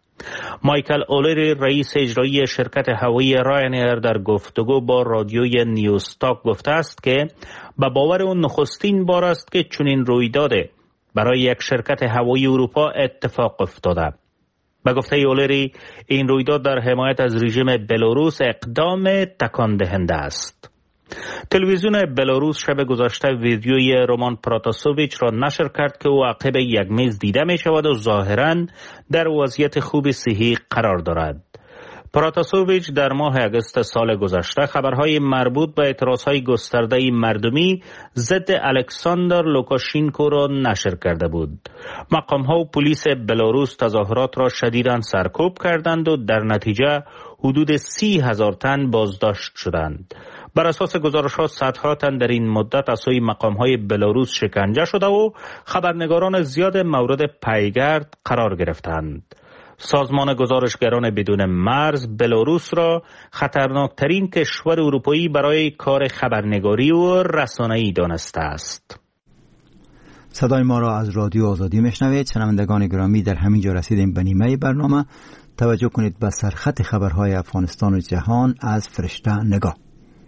Speaker 16: مایکل اولری رئیس اجرایی شرکت هوایی راینایر در گفتگو با رادیوی نیوستاک گفته است که به باور اون نخستین بار است که چنین رویدادی برای یک شرکت هوایی اروپا اتفاق افتاده. به گفته اولری این رویداد در حمایت از رژیم بلاروس اقدام تکان دهنده است. تلویزیون بلاروس شب گذشته ویدیوی رومان پراتاسوویچ را نشر کرد که او عقب یک میز دیده می شود و ظاهراً در وضعیت خوب صحی قرار دارد. پراتاسوویچ در ماه اگست سال گذشته خبرهای مربوط به اعتراضهای گسترده مردمی ضد الکساندر لوکاشینکو را نشر کرده بود. مقام‌ها و پلیس بلاروس تظاهرات را شدیداً سرکوب کردند و در نتیجه حدود سی هزار تن بازداشت شدند. بر اساس گزارش‌ها صدها تن در این مدت از سوی مقام‌های بلاروس شکنجه شده و خبرنگاران زیاد مورد پیگرد قرار گرفتند. سازمان گزارشگران بدون مرز بلاروس را خطرناکترین کشور اروپایی برای کار خبرنگاری و رسانه‌ای دانسته است.
Speaker 1: صدای ما را از رادیو آزادی میشنوید. شنوندگان گرامی، در همین جا رسیدیم به نیمه برنامه. توجه کنید به سرخط خبرهای افغانستان و جهان از فرشته نگاه.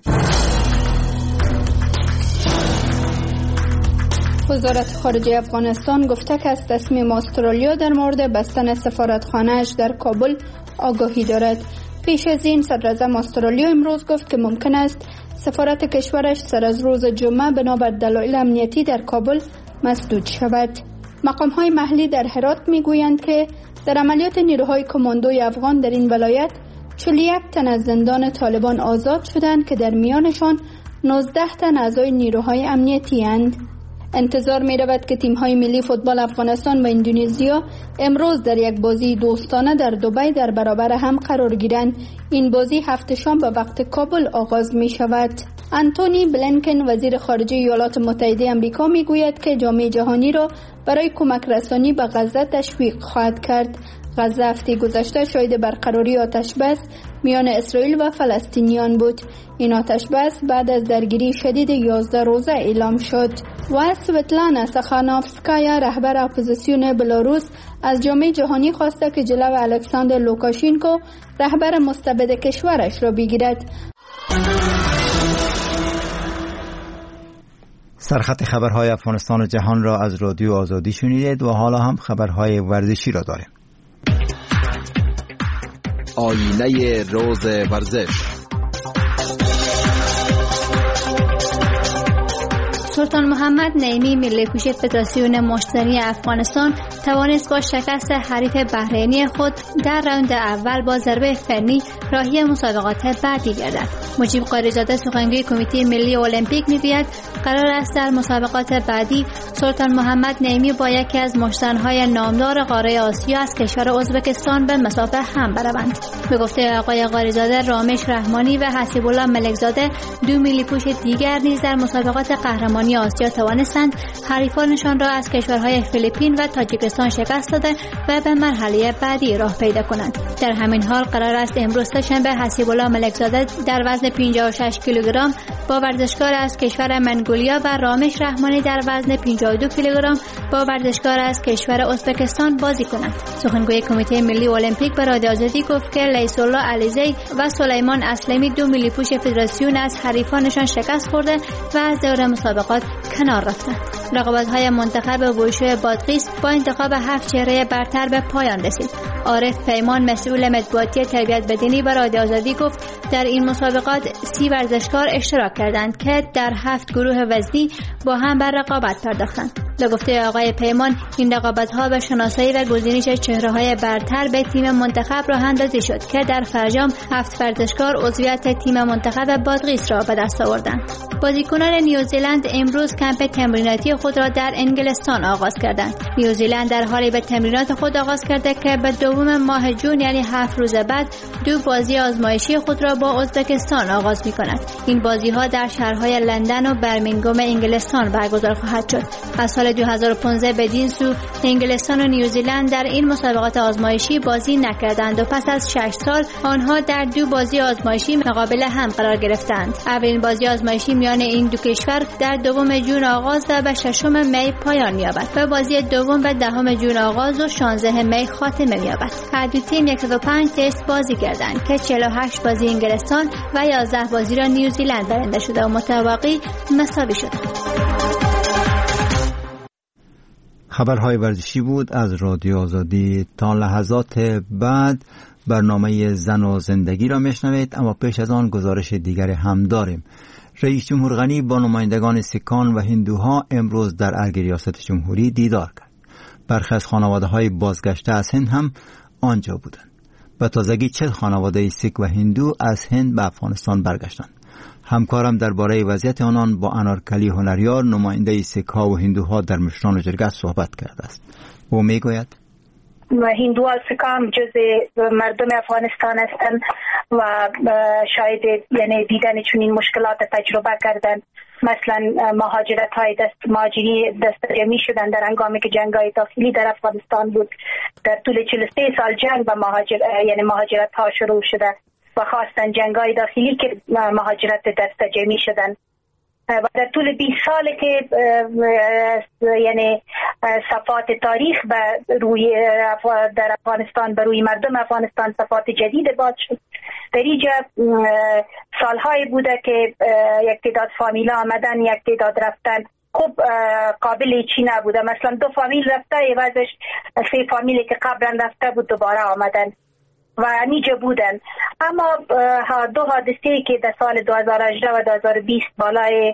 Speaker 5: وزارت خارجه افغانستان گفته که از تصمیم استرالیا در مورد بستن سفارتخانه‌اش در کابل آگاهی دارد. پیش از این صدر اعظم استرالیا امروز گفت که ممکن است سفارت کشورش سر از روز جمعه بنابر دلایل امنیتی در کابل مسدود شود. مقام‌های محلی در هرات می‌گویند که در عملیات نیروهای کماندوی افغان در این ولایت چهل و یک تن از زندان طالبان آزاد شدند که در میانشان نوزده تن اعضای نیروهای امنیتی اند. انتظار می رود که تیم‌های ملی فوتبال افغانستان و اندونزیا امروز در یک بازی دوستانه در دبی در برابر هم قرار گیرند. این بازی هفت شام به وقت کابل آغاز می شود. انتونی بلینکن وزیر خارجه ایالات متحده آمریکا می گوید که جامعه جهانی را برای کمک رسانی به غزه تشویق خواهد کرد. غزه هفته گذشته شاهد برقراری آتش بس میان اسرائیل و فلسطینیان بود. این آتش بس بعد از درگیری شدید یازده روزه اعلام شد. و سوتلانا سخانوفسکایا رهبر اپوزیسیون بلاروس از جامعه جهانی خواسته که جلو الکساندر لوکاشینکو رهبر مستبد کشورش را بگیرد.
Speaker 1: سرخط خبرهای افغانستان و جهان را از رادیو آزادی شنیدید و حالا هم خبرهای ورزشی را داریم.
Speaker 22: آینه روز ورزش.
Speaker 2: سلطان محمد نعیمی ملی پوش فدراسیون مشتری افغانستان توانست با شکست حریف بحرینی خود در راوند اول با ضربه فنی راهی مسابقات بعدی گردد. مجیب قاریزاده سخنگوی کمیته ملی المپیک میگوید قرار است در مسابقات بعدی سلطان محمد نعیمی با یکی از مشترهای نامدار قاره آسیا از کشور ازبکستان به مسابقه هم بروند. به گفته آقای قاریزاده، رامش رحمانی و حسیب الله ملکزاده دو ملی پوش دیگر نیز در مسابقات قهرمانی آسیا توانستند حریفانشان را از کشورهای فیلیپین و تاجیکستان شکست داده و به مرحله بعدی راه پیدا کنند. در همین حال قرار است امروز سه‌شنبه حسیب الله ملکزاده در وزن پنجاه و شش کیلوگرم با ورزشکار از کشور منگولیا و رامش رحمانی در وزن پنجاه و دو کیلوگرم با ورزشکار از کشور ازبکستان بازی کنند. سخنگوی کمیته ملی المپیک به رادیو آزادی گفت که لیس الله علیزی و سلیمان اسلمی دو ملی پوش فدراسیون از حریفانشان شکست خورده و از دور مسابقات کنار رفتند. رقابت‌های منتخب ووشو بادغیس با انتخاب هفت چهره برتر به پایان رسید. عارف پیمان مسئول مطبوعاتی تربیت بدنی به رادیو آزادی گفت در این مسابقات سی ورزشکار اشتراک کردند که در هفت گروه وزنی با هم بر رقابت پرداختند. به گفته آقای پیمان این رقابت‌ها به شناسایی و گزینش چهره‌های برتر به تیم منتخب راه اندازی شد که در فرجام هفت ورزشکار عضویت تیم منتخب بادغیس را به دست آوردند. بازیکنان نیوزیلند امروز کمپ تمریناتی خود را در انگلستان آغاز کردند. نیوزیلند در حالی به تمرینات خود آغاز کرده که به دوم ماه جون یعنی هفت روز بعد دو بازی آزمایشی خود را با ازبکستان آغاز می‌کند. این بازی‌ها در شهرهای لندن و برمینگام انگلستان برگزار خواهد شد. از سال دو هزار و پانزده بدین سو انگلستان و نیوزیلند در این مسابقات آزمایشی بازی نکردند و پس از شش سال آنها در دو بازی آزمایشی مقابل هم قرار گرفتند. اولین بازی آزمایشی میان این دو کشور در دوم جون آغاز و به ششم می پایان می‌یابد و بازی دوم به دهم جون آغاز و شانزده می خاتمه می‌یابد. هر دو تیم صد و پنج تست بازی کردند که چهل و هشت بازی انگلستان و یازده بازی را نیوزیلند برنده شده و متواقی مساوی شد.
Speaker 1: خبرهای ورزشی بود از رادیو آزادی. تا لحظات بعد برنامه زن و زندگی را میشنوید، اما پیش از آن گزارش دیگر هم داریم. رئیس جمهور غنی با نمایندگان سیکان و هندوها امروز در ارگ ریاست جمهوری دیدار کرد. برخی از خانواده‌های بازگشته از هند هم آنجا بودند. به تازگی چهل خانواده سیک و هندو از هند به افغانستان برگشتند. همکارم درباره وضعیت آنان با انارکلی هنریار نماینده سیک‌ها و هندوها در مشران جرگه صحبت کرده است. او میگوید
Speaker 23: و هندوها سکام جز مردم افغانستان هستند و شاید یعنی دیدن چنین مشکلات تجربه کردند. مثلا مهاجرت های دست مهاجری دست جمعی شدن در هنگامی که جنگ های داخلی در افغانستان بود. در طول چهل و سه سال جنگ و مهاجر یعنی مهاجرت ها شروع شده و خواستن جنگ های داخلی که مهاجرت دست جمعی شدن. و در طول بیست سال که یعنی صفات تاریخ به روی در افغانستان به روی مردم افغانستان صفات جدید باز شد. در اینجا سالهای بوده که یک تعداد فامیلا آمدن، یک تعداد رفتن، خوب قابل چی نبوده. مثلا دو فامیل رفته، عوضش سه فامیلی که قبلا رفته بود دوباره آمدن و نیجا بودن. اما دو حادثه‌ای که در سال دو هزار و هجده و دو هزار و بیست بالای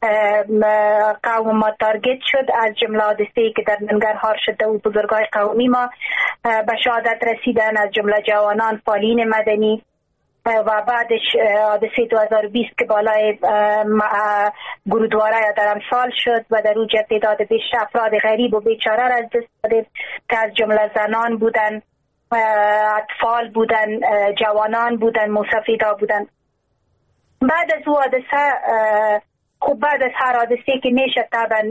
Speaker 23: قوم ما تارگت شد، از جمله حادثه‌ای که در ننگرهار شده و بزرگای قومی ما به شهادت رسیدن، از جمله جوانان فعالین مدنی، و بعدش حادثه دو هزار و بیست که بالای گرودواره یا در امسال شد و در اوج تعداد بیشتر افراد غریب و بیچاره را از دست دادیم که از جمله زنان بودن، اطفال بودن، جوانان بودن، موسفیدا بودن. بعد از او حادثه، خب بعد از هر حادثه که میشه طبعا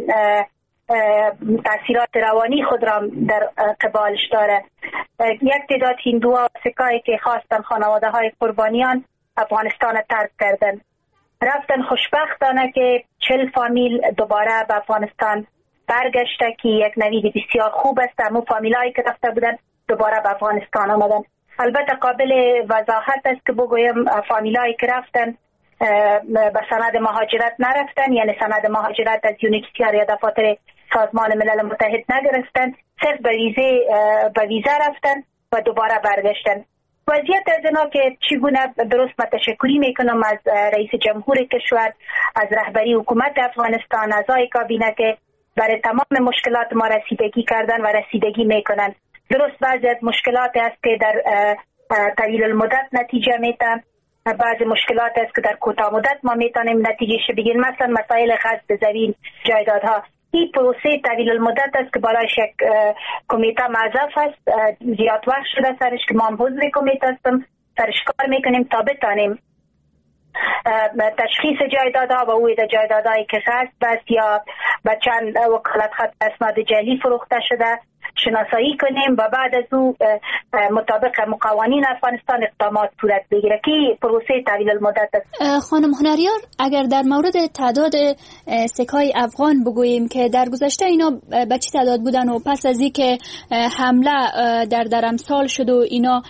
Speaker 23: تاثیرات روانی خود را در قبالش داره. یک تعداد هندوها و سکایی که خواستن خانواده های قربانیان افغانستان ترک کردن، رفتن. خوشبختانه که چل فامیل دوباره به افغانستان برگشته که یک نوید بسیار خوب است. همون فامیلایی که رفته بودن دوباره به افغانستان آمدن. البته قابل وضاحت است که بگویم فامیلایی که رفتن به سند مهاجرت نرفتن، یعنی سند مهاجرت از یونیکسیار یا دفاتر سازمان ملل متحد نگرفتن، صرف به ویزه به ویزا رفتن و دوباره برگشتن. وضعیت از اینا که چگونه درست من تشکری میکنم از رئیس جمهور کشور، از رهبری حکومت افغانستان، اعضای کابینه که برای تمام مشکلات ما رسیدگی کردن و رسیدگی میکنن. درست بعضی از مشکلات است که در طویل المدت نتیجه میتن، بعضی مشکلات است که در کوتاه مدت ما میتونیم نتیجهش بگیریم. مثلا مسائل غصب زمین، جایدادها، این پروسه طویل المدت است که بالایش یک کمیته موظف است. زیاد وقت شده سرش که ما هم حضور کمیته هستم، سرش کار میکنیم تا بتانیم تشخیص جایدادها و اوید جایدادهایی که هست بس یا به چند وکالت خط اسناد جعلی فروخته شده شناسایی کنیم و بعد از او مطابق قوانین افغانستان اقدامات صورت بگیره که پروسه طویل المدت است.
Speaker 5: خانم هنریار، اگر در مورد تعداد سکای افغان بگوییم که در گذشته اینا به چه تعداد بودن و پس از اینکه حمله در درمسال شد و اینا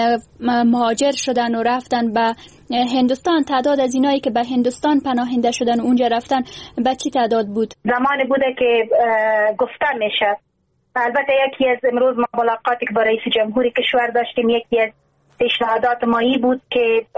Speaker 5: مهاجر شدن و رفتن به هندوستان، تعداد از اینایی که به هندوستان پناهنده شدن و اونجا رفتن به چه تعداد بود؟
Speaker 23: زمانی بوده که گفته میشه. البته یکی از امروز ما ملاقاتی که با رئیس جمهوری کشور داشتیم، یکی از پیشنهادات مایی بود که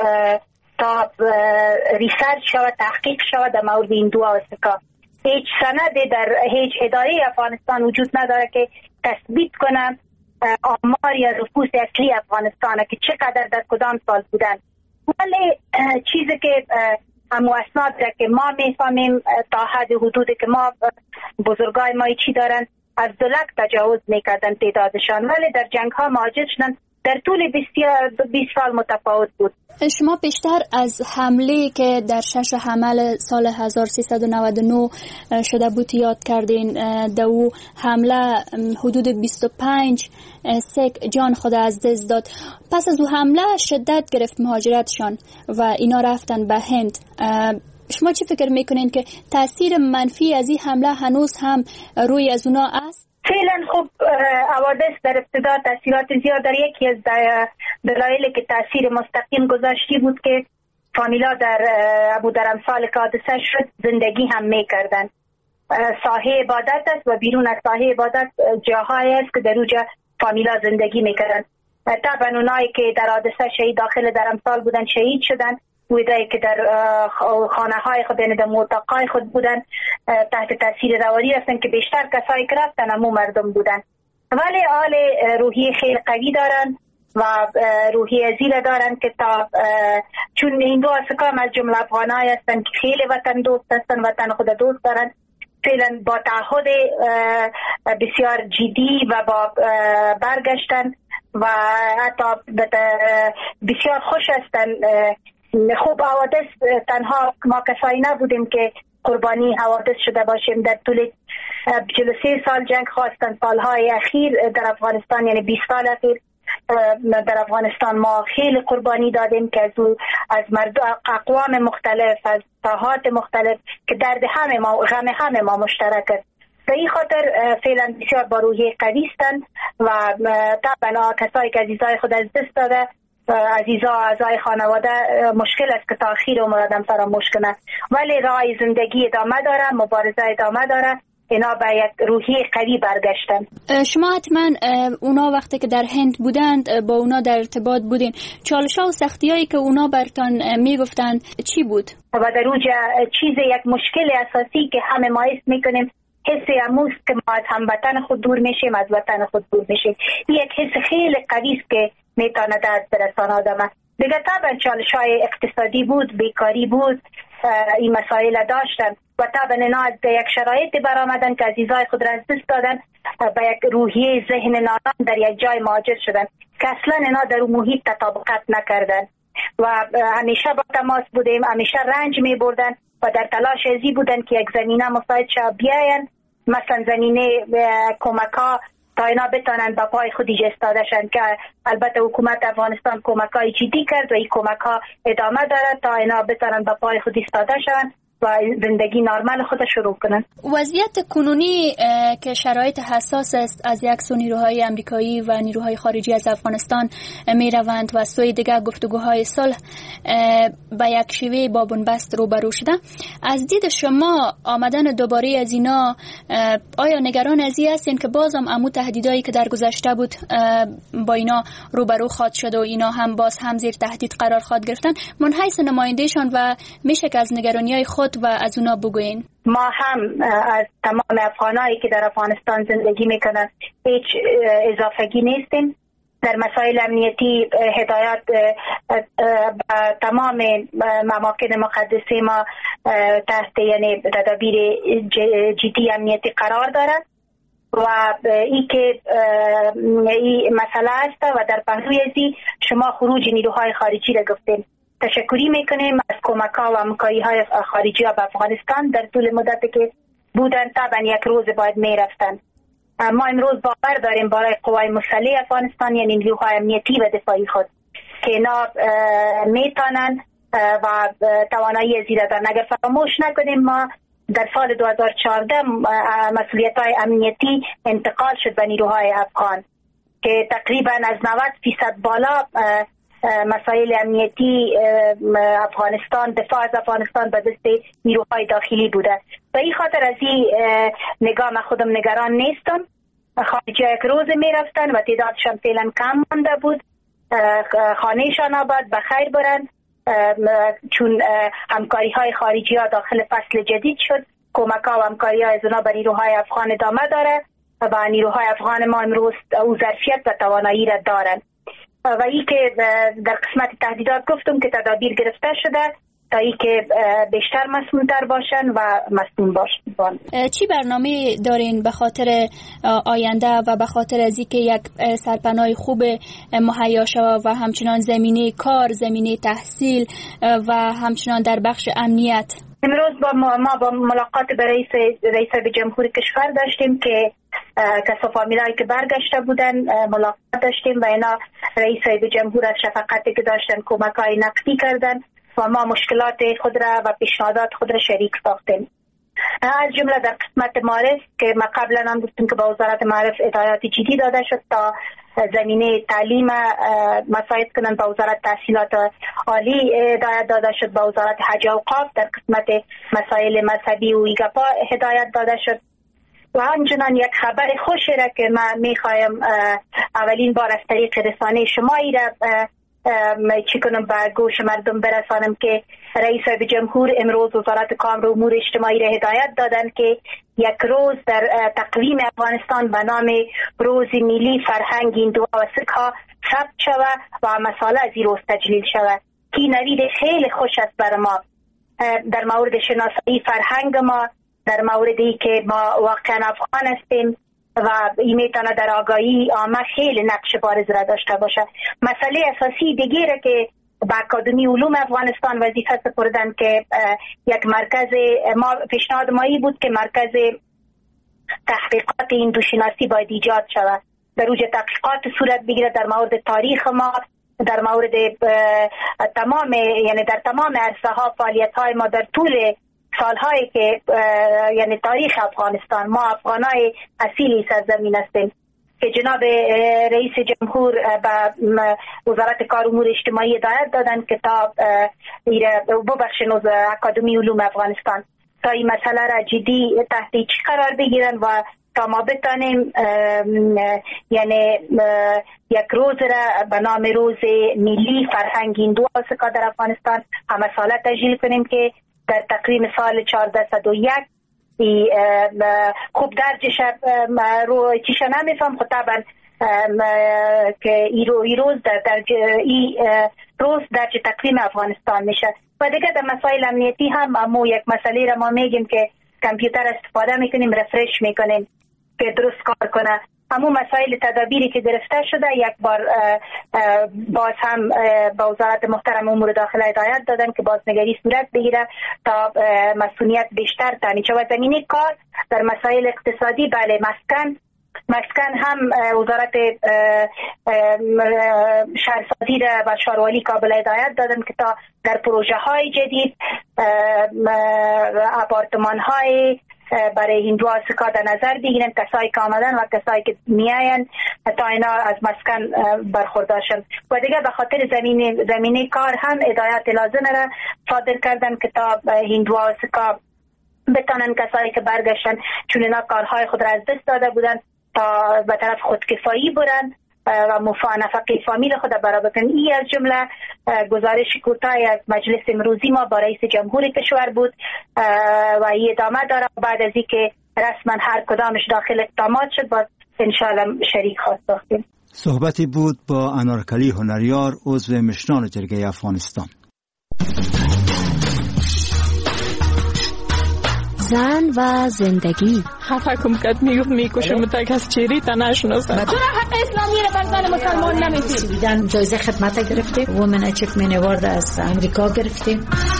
Speaker 23: تا ریسرچ شود، تحقیق شود در مورد این دو سکا. هیچ سندی در هیچ اداره افغانستان وجود نداره که تثبیت کنه آمار یا نفوس اصلی افغانستان که چقدر در کدام سال بودن. ولی چیزی که همو اسناد که ما میفهمیم تا حد حدودی که ما بزرگای ما چی دارن، از دو لک تجاوز میکردن تعدادشان، ولی در جنگ ها مهاجر شدن. در طول بیست سال متفاوت بود.
Speaker 5: شما بیشتر از حمله که در شش حمل سال هزار و سیصد و نود و نه شده بود یاد کردین. در او حمله حدود بیست و پنج سک جان خود از دست داد. پس از او حمله شدت گرفت مهاجرتشان و اینا رفتن به هند. شما چی فکر میکنین که تاثیر منفی از این حمله هنوز هم روی از اونا است؟
Speaker 23: فعلا خب حوادث در ابتدا تاثیرات زیاد در یکی از دلایلی که تاثیر مستقیم گذاشتی بود که فامیلا در ابو درمسال که حادثه شد زندگی هم میکردن. ساحه عبادت است و بیرون از ساحه عبادت جاهایی است که در اونجا فامیلا زندگی میکردن. طبعا اونایی که در حادثه شهید داخل درمسال بودن شهید شدن، ویدایی که در خانه های خود یعنی در موتاقای خود بودن تحت تاثیر روانی رفتن که بیشتر کسایی که رفتن همون مردم بودن، ولی حال روحی خیلی قوی دارن و روحی عزیل دارن که تا چون این دو اسکام از جمله افغانای هستن که خیلی وطن دوست هستن، وطن خود دوست دارن، فعلا با تعهد بسیار جدی و با برگشتن و حتی بسیار خوش هستن. خوب حوادث تنها ما کسایی نبودیم که قربانی حوادث شده باشیم. در طول چهل و سه سال جنگ خواستن، سالهای اخیر در افغانستان یعنی بیست سال اخیر در افغانستان ما خیلی قربانی دادیم که از از مردم اقوام مختلف، از ساحات مختلف که درد همه ما، غم همه ما مشترک است. به این خاطر فعلا بسیار با روحیه قوی هستند و طبعا کسایی که عزیزای خود از دست داده، عزیزا اعضای خانواده، مشکل است که تاخیر عمر آدم فراموش کنه، ولی راه زندگی ادامه داره، مبارزه ادامه داره. اینا به یک روحیه قوی برگشتن.
Speaker 5: شما حتما اونا وقتی که در هند بودند با اونا در ارتباط بودین، چالش‌ها و سختی‌هایی که اونا برتان میگفتند چی بود؟
Speaker 23: و در اوج چیز یک مشکل اساسی که همه ما حس میکنیم، حس اموز که ما از هموطن خود دور میشیم، از وطن خود دور میشیم. یک حس خیلی قوی است که میتونه درد برسانه آدم. دیگه طبعا چالش‌های اقتصادی بود، بیکاری بود، این مسائل داشتن و طبعا اینا از یک شرایط برآمدن که عزیزای خود را از دست دادن، به یک روحیه ذهن نارام در یک جای مهاجر شدن که اصلا اینا در اون محیط تطابقت نکردن و همیشه با تماس بودیم، همیشه رنج می بردن و در تلاش ازی بودن که یک زمینه مساعد شد بیاین، مثلا زمینه کمک ها تا اینا بتانن با پای خود ایستاده شن، که البته حکومت افغانستان کمک های جدی کرد و این کمک ها ادامه داره تا اینا بتانن با پای خود ایستاده شن و زندگی نرمال خود شروع کنن.
Speaker 5: وضعیت کنونی که شرایط حساس است، از یک سو نیروهای امریکایی و نیروهای خارجی از افغانستان می روند و سوی دیگر گفتگوهای صلح به یک شیوه با بنبست روبرو شده. از دید شما آمدن دوباره از اینا، آیا نگران از این هستین که بازم امو تهدیدایی که در گذشته بود با اینا روبرو خواهد شد و اینا هم باز هم زیر تهدید قرار خواهد گرفتن؟ من حیث نمایندهشان و میشه که از نگرانی‌های خود و از اونا بگوین.
Speaker 23: ما هم از تمام افغانایی که در افغانستان زندگی میکنن هیچ اضافگی نیستیم. در مسائل امنیتی هدایت تمام اماکن مقدسه ما تحت یعنی تدابیر جدی امنیتی قرار دارد و ای که این مسئله است و در پهلوی ازی شما خروج نیروهای خارجی را گفتیم. تشکری میکنیم از کمک ها و همکاری های خارجی ها به افغانستان در طول مدتی که بودن. طبعا یک روز باید میرفتن. ما امروز باور داریم برای قوای مسلح افغانستان، یعنی نیروهای امنیتی و دفاعی خود، که اینا میتونن و توانایی زیاده دارن. اگر فراموش نکنیم ما در سال دو هزار و چهارده مسئولیت های امنیتی انتقال شد به نیروهای افغان که تقریبا از نود فیصد بالا مسائل امنیتی افغانستان، دفاع از افغانستان به دست نیروهای داخلی بوده. به این خاطر از این نگاه من خودم نگران نیستم. خارجی یک روز می رفتن و تعدادشان فعلا کم مانده بود. خانهشان آباد بخیر برن، چون همکاری های خارجی ها داخل فصل جدید شد. کمک ها و همکاری ها از اونا به نیروهای افغان ادامه داره و نیروهای افغان ما امروز او ظرفیت و توانایی را دارن. و ای که در قسمت تهدیدات گفتم که تدابیر گرفته شده تا ای که بیشتر مسئول‌تر باشن و مسئول باشن.
Speaker 5: چی برنامه دارین به خاطر آینده و به خاطر از اینکه یک سرپناه خوب مهیا شود و همچنان زمینه کار، زمینه تحصیل و همچنان در بخش امنیت؟
Speaker 23: امروز با ما, ما با ملاقات با رئیس رئیس جمهور کشور داشتیم که کسا فامیلایی که برگشته بودن ملاقات داشتیم و اینا رئیس جمهور از شفقتی که داشتن کمک‌های نقدی کردن و ما مشکلات خود را و پیشنهادات خود را شریک ساختیم. از جمله در قسمت معارف که ما قبلا هم گفتیم که با وزارت معارف هدایات جدی داده شد تا زمینه تعلیم مساعد کنن، با وزارت تحصیلات عالی هدایت داده شد، با وزارت حج و اوقاف در قسمت مسائل مذهبی و ایگپا هدایت داده شد. و همچنان یک خبر خوشی را که من میخوایم اولین بار از طریق رسانه شمایی را چی کنم به گوش مردم برسانم که رئیس جمهور امروز وزارت کار و امور اجتماعی را هدایت دادن که یک روز در تقویم افغانستان به نام روز ملی فرهنگ هندو و سیک ها ثبت شود و مساله از این روز تجلیل شود که نوید خیلی خوش است بر ما در مورد شناسایی فرهنگ ما، در موردی که ما واقعا افغان هستیم و این میتونه در آگاهی عامه خیلی نقش بارز را داشته باشه. مسئله اساسی دیگه که با اکادمی علوم افغانستان وظیفه سپردن که یک مرکز ما پیشنهاد مایی بود که مرکز تحقیقات هندوشناسی باید ایجاد شود در اوج تحقیقات صورت بگیره در مورد تاریخ ما، در مورد تمام یعنی در تمام عرصه ها فعالیت های ما در طول سالهایی که یعنی تاریخ افغانستان، ما افغانای اصیلی سرزمین هستیم که جناب رئیس جمهور به وزارت کار امور اجتماعی هدایت دادن که تا ببخشین از اکادمی علوم افغانستان تا این مسئله را جدی تحت چی قرار بگیرن و تا ما بتانیم یعنی یک روز را به نام روز ملی فرهنگ هندو آسکا در افغانستان همه ساله تجلیل کنیم که در تقویم سال چهارده صد و یک خوب درجش رو چیشه نمیفهم خود طبعا که ای روز در درج ای روز درج تقویم افغانستان میشه. و دیگه در مسائل امنیتی هم امو یک مسئله را ما میگیم که کامپیوتر استفاده میکنیم رفرش میکنیم که درست کار کنه. همون مسائل تدابیری که گرفته شده یک بار باز هم با وزارت محترم امور داخله هدایت دادن که بازنگری صورت بگیره تا مسئولیت بیشتر تامین شود. و زمینه کار در مسائل اقتصادی بله مسکن مسکن هم وزارت شهرسازی و شهروالی کابل هدایت دادن که تا در پروژه های جدید آپارتمان های برای هندو آسکا در نظر بگیرن، کسایی که آمدن و کسایی که میاین تا اینا از مسکن برخوردار شن. و دیگه به خاطر زمینه زمینه کار هم هدایت لازمه را صادر کردن که تا هندو آسکا بتانن کسایی که برگشتن چون اینا کارهای خود را از دست داده بودن تا به طرف خودکفایی برن و نفقه فامیل خود برابر کنن. این از جمله گزارش کوتاهی از مجلس امروزی ما با رئیس جمهور کشور بود و این ادامه داره. بعد از اینکه رسما هر کدامش داخل اقدامات شد باز انشاءالله شریک خواست ساختیم.
Speaker 1: صحبتی بود با انارکلی هنریار عضو مشران جرگه افغانستان.
Speaker 7: زن و زندگی
Speaker 8: خفه کم کد میگفت میکشم تک از چیری تا نشناسم.
Speaker 7: چرا حق اسلامی رو بر زن مسلمان نمیدید؟ سویدن جایزه خدمت گرفته، وومن اچیومنت اوارد از امریکا گرفته.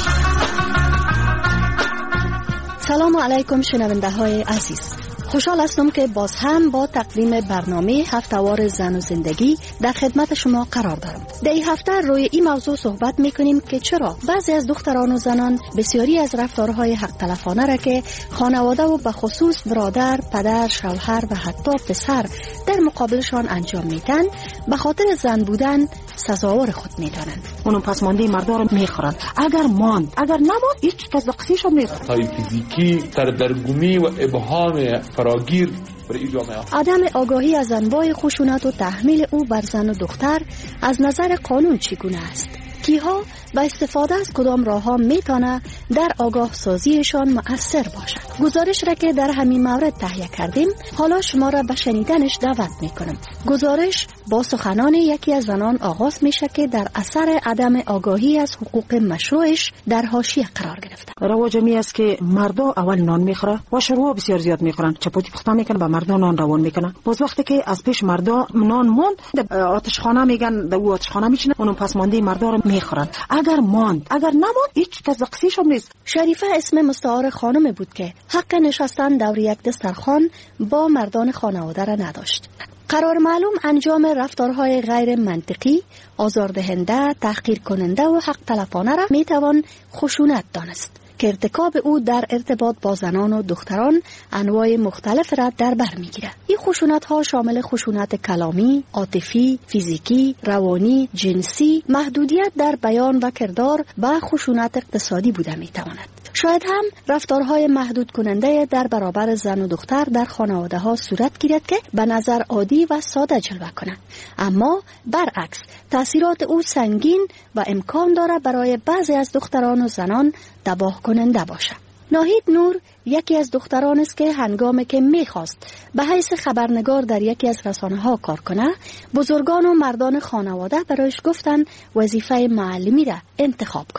Speaker 7: سلام علیکم شنونده های عزیز، خوشحال هستم که باز هم با تقدیم برنامه هفته‌وار زن و زندگی در خدمت شما قرار دارم. در این هفته روی این موضوع صحبت میکنیم که چرا بعضی از دختران و زنان بسیاری از رفتارهای حق تلفانه را که خانواده و به خصوص برادر، پدر، شوهر و حتی پسر در مقابلشان انجام میدن به خاطر زن بودن سزاوار خود میدانند.
Speaker 9: اونم پسماندی مردا رو میخورن. اگر ماند اگر نماند هیچ کس قصیشو نیست.
Speaker 3: تای فیزیکی، سردرگمی و ابهام فراگیر برای جامعه.
Speaker 7: عدم آگاهی از انواع خشونت و تحمیل او بر زن و دختر از نظر قانون چگونه است؟ کیها با استفاده از کدام راه ها میتونه در آگاه سازیشان مؤثر باشد؟ گزارش را که در همین مورد تهیه کردیم حالا شما را به شنیدنش دعوت میکنم. گزارش با سخنان یکی از زنان آغاز میشه که در اثر عدم آگاهی از حقوق مشروعش در حاشیه قرار گرفته.
Speaker 9: رواج می است که مردا اول نان میخوره و شروع بسیار زیاد میخورن، چپاتی پخته میکنن، به مردا نان روان میکنن. باز وقتی که از پیش مردا نان ماند آتشخانه میگن در او آتشخانه میشینن، اونم پس مانده مردا رو میخورن. اگر ماند اگر نماند هیچ کس قصیشم نیست.
Speaker 7: شریفه اسم مستعار خانم بود که حق نشستن دور یک دسترخوان با مردان خانواده را نداشت. قرار معلوم انجام رفتارهای غیر منطقی، آزاردهنده، تحقیر کننده و حق تلفانه را میتوان خشونت دانست که ارتکاب او در ارتباط با زنان و دختران انواع مختلف را در بر میگیرد. این خشونت ها شامل خشونت کلامی، عاطفی، فیزیکی، روانی، جنسی، محدودیت در بیان و کردار و خشونت اقتصادی بوده میتواند. شاید هم رفتارهای محدود کننده در برابر زن و دختر در خانواده ها صورت گیرد که به نظر عادی و ساده جلوه کنند، اما برعکس تاثیرات او سنگین و امکان دارد برای بعضی از دختران و زنان تباه کننده باشد. ناهید نور یکی از دختران است که هنگامی که میخواست به حیث خبرنگار در یکی از رسانه ها کار کنه، بزرگان و مردان خانواده برایش گفتن وظیفه معلمی را انتخاب کنه.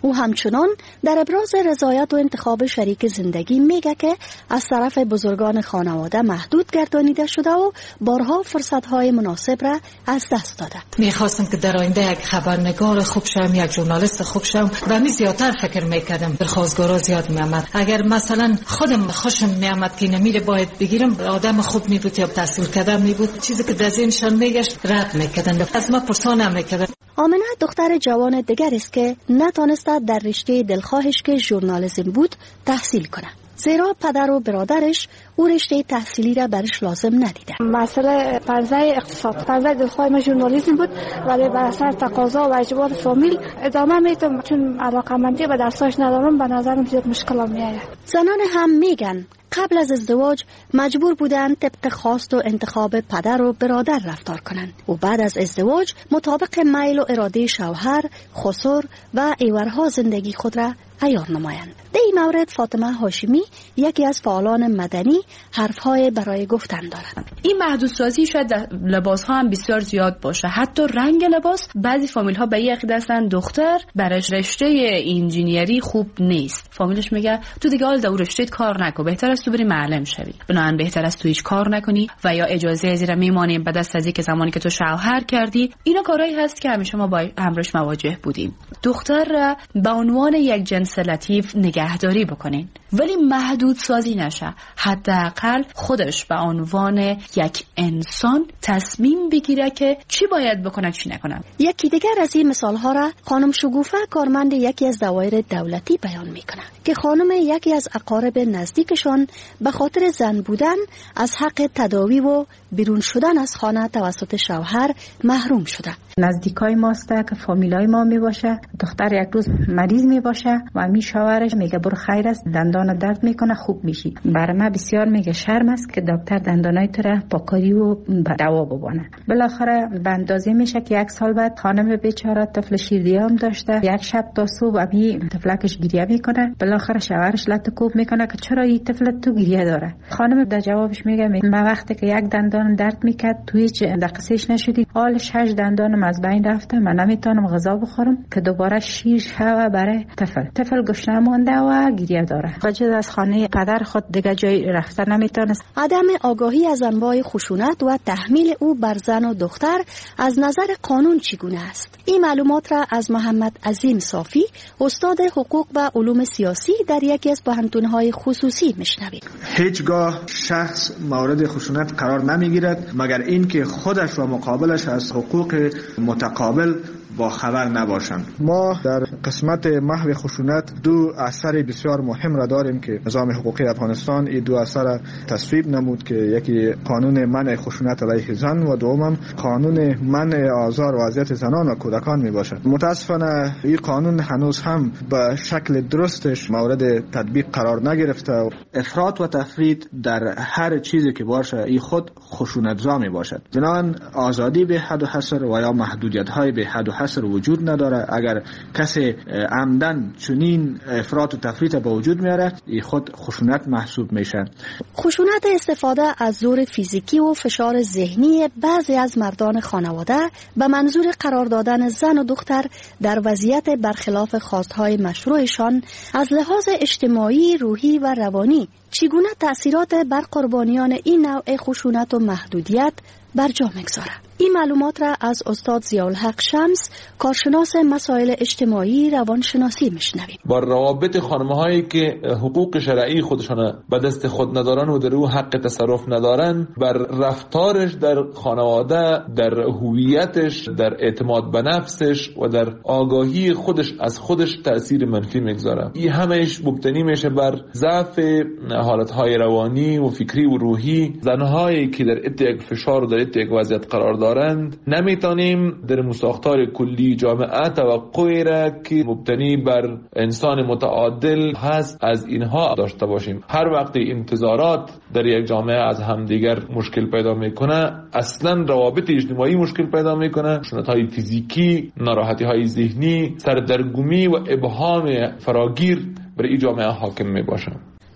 Speaker 7: او همچنان در ابراز رضایت و انتخاب شریک زندگی میگه که از طرف بزرگان خانواده محدود گردانیده شده و بارها فرصت‌های مناسب را از دست داده.
Speaker 10: میخواستم که در آینده یک خبرنگار خوب شم، یک ژورنالیست خوب شم و می زیادتر فکر میکردم. درخواستگارا زیاد میامد. اگر مثلا خودم خوشم میامد که نمیره باید بگیرم، آدم خوب می بود یا تحصیل کرده می بود، چیزی که در ذهنشان میگشت رد میکردن، از ما پرسان نمیکردن.
Speaker 7: آمنه دختر جوان دیگر است که نتانسته در رشته دلخواهش که ژورنالیسم بود تحصیل کنه، زیرا پدر و برادرش او رشته تحصیلی را برش لازم ندیده.
Speaker 11: مسئله پرده اقتصاد، پرده دلخواه ما ژورنالیسم بود، ولی بر اثر تقاضا و اجبار فامیل ادامه میدم، چون علاقه‌مندی به درساش ندارم، به نظرم زیاد مشکل میاد.
Speaker 7: زنان هم میگن قبل از ازدواج مجبور بودن طبق خواست و انتخاب پدر و برادر رفتار کنند و بعد از ازدواج مطابق میل و اراده شوهر، خسر و ایورها زندگی خود را عیار نمایند. در این مورد فاطمه هاشمی یکی از فعالان مدنی حرفهای برای گفتن دارد.
Speaker 12: این محدودسازی شاید در لباس ها هم بسیار زیاد باشه، حتی رنگ لباس. بعضی فامیل ها به این عقیده هستن دختر برش رشته انجینیری خوب نیست، فامیلش میگه تو دیگه حال در رشته کار نکن، بهتر است تو بری معلم شوی. بنابراین بهتر است تو هیچ کار نکنی و یا اجازه زیر میمانیم به دست از اینکه زمانی که تو شوهر کردی. اینا کارهایی هست که همیشه ما با امرش مواجه بودیم. دختر را به عنوان یک جنس لطیف نگهداری بکنین، ولی محدود سازی نشه. حداقل خودش به عنوان یک انسان تصمیم بگیره که چی باید بکنه چی نکنه.
Speaker 7: یکی دیگر از این مثال ها را خانم شگوفه کارمند یکی از دوایر دولتی بیان میکنه که خانم یکی از اقارب نزدیکشان به خاطر زن بودن از حق تداوی و بیرون شدن از خانه توسط شوهر محروم شده.
Speaker 24: نزدیکای ماسته که فامیلای ما می باشه، دختر یک روز مریض می باشه و می شوهرش میگه برو خیر است، دندان درد میکنه خوب میشی. برای ما بسیار میگه شرم است که دکتر دندانای تو را پاکاری و دوا ببونه. بالاخره به اندازه میشه که یک سال بعد خانم بیچاره طفل شیردیام داشته، یک شب تا صبح امی طفلکش گریه میکنه، بالاخره شوهرش لطکوب میکنه که چرا این طفل تو گریه داره. خانم در جوابش میگه من وقتی که یک دندان درد میکرد تو هیچ دقیقش نشدی، حال شش دندانم از بین رفته، من نمیتونم غذا بخورم که دوباره شیر شوه برای طفل. طفل گشنه مونده و گریه داره. بجز از خانه پدر خود دیگه جای رفته نمیتونست.
Speaker 7: عدم آگاهی از انواع خشونت و تحمیل او بر زن و دختر از نظر قانون چگونه است؟ این معلومات را از محمد عظیم صافی، استاد حقوق و علوم سیاسی در یکی از پوهنتون‌های خصوصی میشنوید.
Speaker 25: هیچگاه شخص مورد خشونت قرار نمیگیرد مگر اینکه خودش و مقابلش از حقوق متقابل با خبر نباشند. ما در قسمت محو خشونت دو اثر بسیار مهم را داریم که نظام حقوقی افغانستان این دو اثر تصویب نمود که یکی قانون منع خشونت علیه زن و دوم قانون منع آزار و اذیت زنان و کودکان می باشد. متاسفانه این قانون هنوز هم به شکل درستش مورد تطبیق قرار نگرفته. افراط و تفرید در هر چیزی که باشه این خود خشونت‌زا می باشد. بنابراین آزادی به حد و حصر و یا محدودیت‌های به حد و حصر وجود نداره. اگر کسی عمدن چنین افراط و تفریط به وجود میاره این خود خشونت محسوب میشه.
Speaker 7: خشونت استفاده از زور فیزیکی و فشار ذهنی بعضی از مردان خانواده به منظور قرار دادن زن و دختر در وضعیت برخلاف خواستهای مشروعشان از لحاظ اجتماعی، روحی و روانی چگونه تأثیرات بر قربانیان این نوع خشونت و محدودیت بر جا می‌گذارد. این معلومات را از استاد ضیاءالحق شمس، کارشناس مسائل اجتماعی روانشناسی میشنویم.
Speaker 26: با روابط خانم‌هایی که حقوق شرعی خودشان به دست خود ندارن و در او حق تصرف ندارن، بر رفتارش در خانواده، در هویتش، در اعتماد به نفسش و در آگاهی خودش از خودش تأثیر منفی میگذاره. این همهش مبتنی میشه بر ضعف حالتهای روانی و فکری و روحی زنهایی که در اتیاق فشار و در اتیاق وضعیت قرار دارند. نمیتونیم در مساختار کلی جامعه توقعی را که مبتنی بر انسان متعادل هست از اینها داشته باشیم. هر وقت انتظارات در یک جامعه از همدیگر مشکل پیدا میکنه، اصلا روابط اجتماعی مشکل پیدا میکنه، خشونت‌های فیزیکی، ناراحتی‌های ذهنی، سردرگمی و ابهام فراگیر بر این جامعه حاکم میباشه.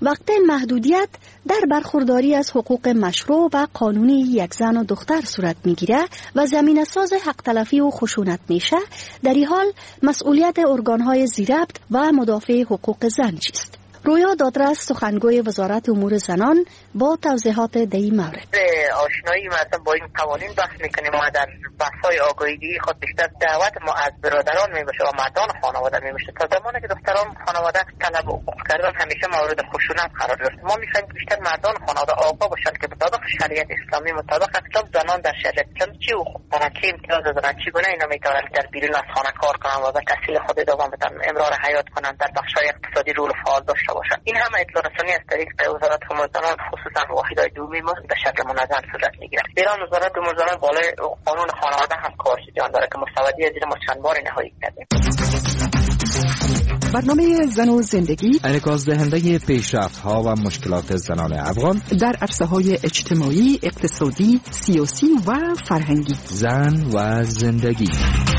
Speaker 7: وقت محدودیت در برخورداری از حقوق مشروع و قانونی یک زن و دختر صورت میگیره و زمینه ساز حق تلفی و خشونت میشه، در این حال مسئولیت ارگانهای ضبط و مدافع حقوق زن چیست؟ رویا دادرس، سخنگوی وزارت امور زنان، با توضیحات در این مورد.
Speaker 4: آشنایی مثلا با این قوانین بحث میکنیم. ما در بحث‌های آگاهی خود بیشتر دعوت ما از برادران میباشه و مردان خانواده میباشه تا زمانی که دختران خانواده طلب حقوق کردن همیشه مورد خشونت قرار گرفت. ما میخوایم بیشتر مردان خانواده آگاه باشن که مطابق شریعت اسلامی، مطابق اسلام، زنان در شریعت اسلام چی حقوق دارن، چی امتیاز دارن، چگونه اینا میتونن در بیرون از خانه کار کنن و به تحصیل خود ادامه بدن، امرار حیات کنن، در بخش‌های اقتصادی رول فعال داشته باشن. این همه اطلاع رسانی از طریق وزارت امور زنان، خصوصا واحدهای دومی ما به شکل منظم صورت میگیره. ایران وزارت امور زنان بالای قانون خانواده هم کارش جان داره که مستودی زیر ما چند بار نهایی کرده.
Speaker 13: برنامه زن و زندگی
Speaker 14: انعکاس دهنده پیشرفت‌ها و مشکلات زنان افغان
Speaker 13: در عرصه‌های اجتماعی، اقتصادی، سیاسی و فرهنگی.
Speaker 14: زن و زندگی.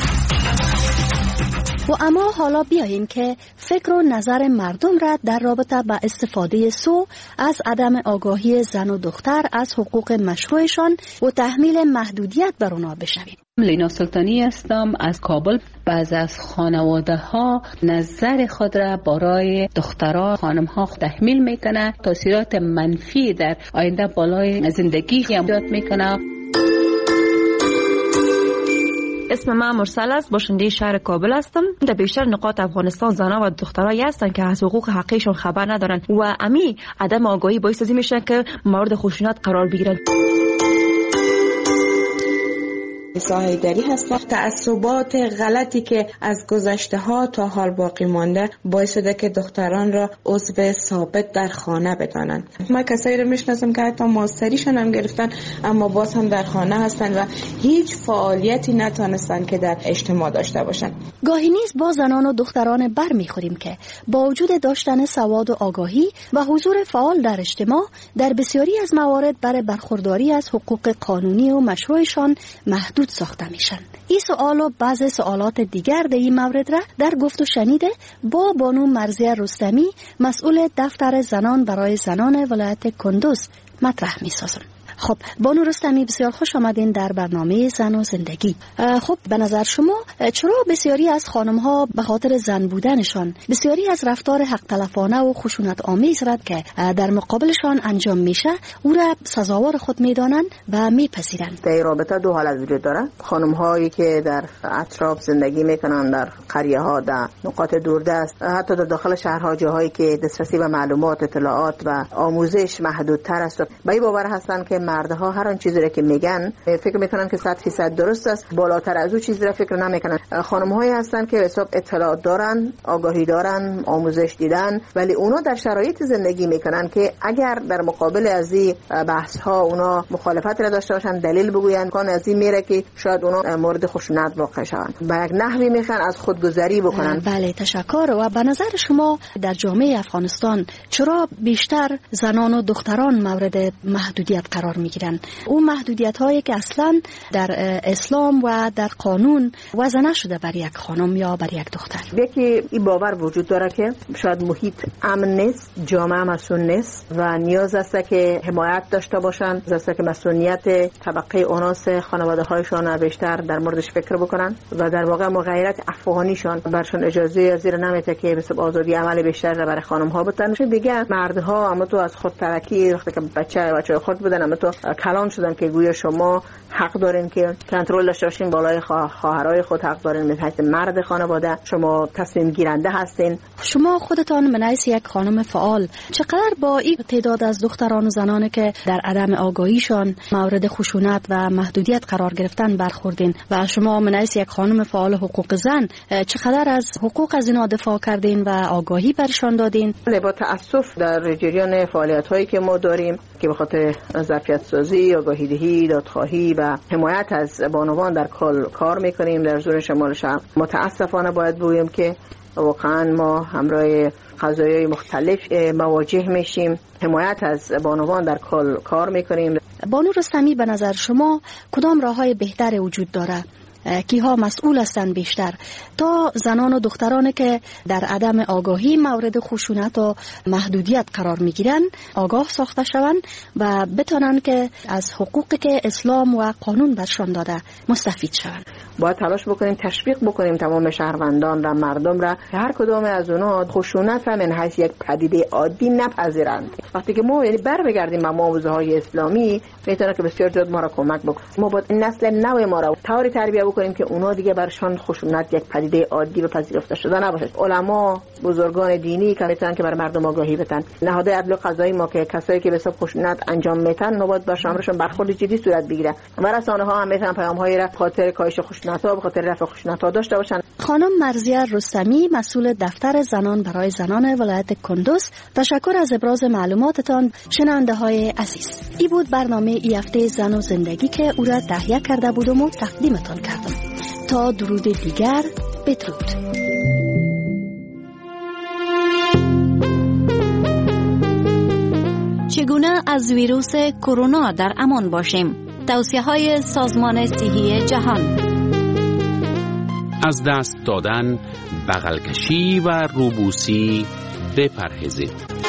Speaker 7: و اما حالا بیاییم که فکر و نظر مردم را در رابطه با استفاده سو از عدم آگاهی زن و دختر از حقوق مشروعشان و تحمیل محدودیت بر اونا بشنویم.
Speaker 12: لینا سلطانی هستم از کابل. بعض از خانواده ها نظر خود را برای دخترها، خانم ها تحمیل میکنه، تاثیرات منفی در آینده بالای زندگی ایجاد میکنه.
Speaker 15: اسم من مرسل است، باشنده شهر کابل هستم. در بیشتر نقاط افغانستان زنان و دخترایی هستن که از حقوق حقیقیشون خبر ندارن و امی عدم آگاهی باعث از این میشه که مورد خشونت قرار بگیرن.
Speaker 17: ساحیدری هستم. تعصبات غلطی که از گذشته ها تا حال باقی مانده باعث شده که دختران را عضو ثابت در خانه بدانند. ما کسایی رو میشناسم که حتی ماستریشون هم گرفتن اما باز هم در خانه هستن و هیچ فعالیتی نتونستن که در اجتماع داشته باشن.
Speaker 7: گاهی نیز با زنان و دختران بر میخوریم که با وجود داشتن سواد و آگاهی و حضور فعال در اجتماع در بسیاری از موارد برای برخورداری از حقوق قانونی و مشروعشان محدود ساخته میشن. این سوال و بعض سوالات دیگر در این مورد را در گفت و شنیده با بانو مرضیه رستمی، مسئول دفتر زنان برای زنان ولایت کندوز مطرح میسازم. خب بانو رستمی، بسیار خوش آمدین در برنامه زن و زندگی. خب به نظر شما چرا بسیاری از خانم ها به خاطر زن بودنشان بسیاری از رفتار حق تلفانه و خشونت آمیز را که در مقابلشان انجام میشه او را سزاوار خود میدانند و میپذیرند؟
Speaker 18: در رابطه دو حالت وجود داره. خانم هایی که در اطراف زندگی میکنن، در قریه ها، در نقاط دوردست، حتی در داخل شهرها، جاهایی که دسترسی به معلومات، اطلاعات و آموزش محدودتر است، به این باور هستند که مردها هر آن چیزی را که میگن فکر میکنن که صد درصد درست است، بالاتر از او چیزی را فکر نمیکنن. خانم هایی هستن که حساب اطلاعات دارن، آگاهی دارن، آموزش دیدن، ولی اونا در شرایط زندگی میکنن که اگر در مقابل از این بحث ها اونا مخالفت را داشته باشن، دلیل بگوین، کان از این میره که شاید اونا مورد خشونت واقع شوند. به یک نحوی میخوان از خودگذری بکنن.
Speaker 7: بله، تشکر. و به نظر شما در جامعه افغانستان چرا بیشتر زنان و دختران مورد محدودیت قرار میگیرن؟ اون محدودیت هایی که اصلا در اسلام و در قانون وضع نشده بر یک خانم یا بر یک دختر.
Speaker 18: یکی این باور وجود داره که شاید محیط امن نیست، جامعه مسئول نیست و نیاز است که حمایت داشته باشن، است که مسئولیت طبقه اوناس خانواده هایشان بیشتر در موردش فکر بکنن و در واقع مغایرت افغانیشان برشون اجازه زیر نمیته که به آزادی عمل بیشتر برای خانم ها بدن. دیگه مردها اما تو از خود ترکی وقتی که بچه بچه خود بودن اما تو کلام شدن که گویا شما حق دارین که کنترل داشته باشین بالای خواهرای خود، حق دارین مثل مرد خانواده، شما تصمیم گیرنده هستین.
Speaker 7: شما خودتان به نفس یک خانم فعال چقدر با این تعداد از دختران و زنانی که در عدم آگاهیشان مورد خشونت و محدودیت قرار گرفتن برخوردین و شما به نفس یک خانم فعال حقوق زن چقدر از حقوق از اینا دفاع کردین و آگاهی برشان دادین؟
Speaker 18: با تأسف در جریان فعالیت هایی که ما داریم که به خاطر ظرفیت سازی، آگاهی دهی، دادخواهی و حمایت از بانوان در کار میکنیم در زون شمال شرق. متاسفانه باید بگویم که واقعا ما همراه قضایای مختلف مواجه میشیم. حمایت از بانوان در کار میکنیم.
Speaker 7: بانو رستمی، به نظر شما کدام راههای بهتر وجود داره کیها مسئول هستند بیشتر، تا زنان و دخترانی که در عدم آگاهی مورد خشونت و محدودیت قرار میگیرن آگاه ساخته شوند و بتونن که از حقوقی که اسلام و قانون برشان داده مستفید شوند.
Speaker 18: باید تلاش بکنیم تشویق بکنیم تمام شهروندان را، مردم را، هر کدام از اونها خشونت را من حیث یک پدیده عادی نپذیرند. وقتی که ما یعنی بر بگردیم به موضوعهای اسلامی میتونه که بسیار زیاد ما را کمک بکنه. ما باید نسل نو ما را طوری تربیت بکنیم که اونها دیگه برشان خشونت یک پدیده عادی و پذیرفته شده نباشه. علما، بزرگان دینی که میتونن که برای مردم آگاهی بدن، نهاد عدل و قضایی ما که کسایی که به حساب خشونت انجام میدن نباید با شامرشون برخورد جدی صورت بگیره و رسانه ها هم میتونن پیام‌هایی را خاطر کاهش خشونت ها به خاطر رفع خشونت ها داشته باشن.
Speaker 7: خانم مرضیه رستمی، مسئول دفتر زنان برای زنان ولایت کندوز، تشکر از ابراز معلوماتتان. شنونده های عزیز، این بود برنامه ای هفته زن و زندگی که او را تهیه کرده بودم و تقدیمتان کردم. تا درود دیگر، بدرود.
Speaker 6: چگونه از ویروس کرونا در امان باشیم؟ توصیه های سازمان صحی جهان:
Speaker 16: از دست دادن، بغل کشی و روبوسی بپرهیزید.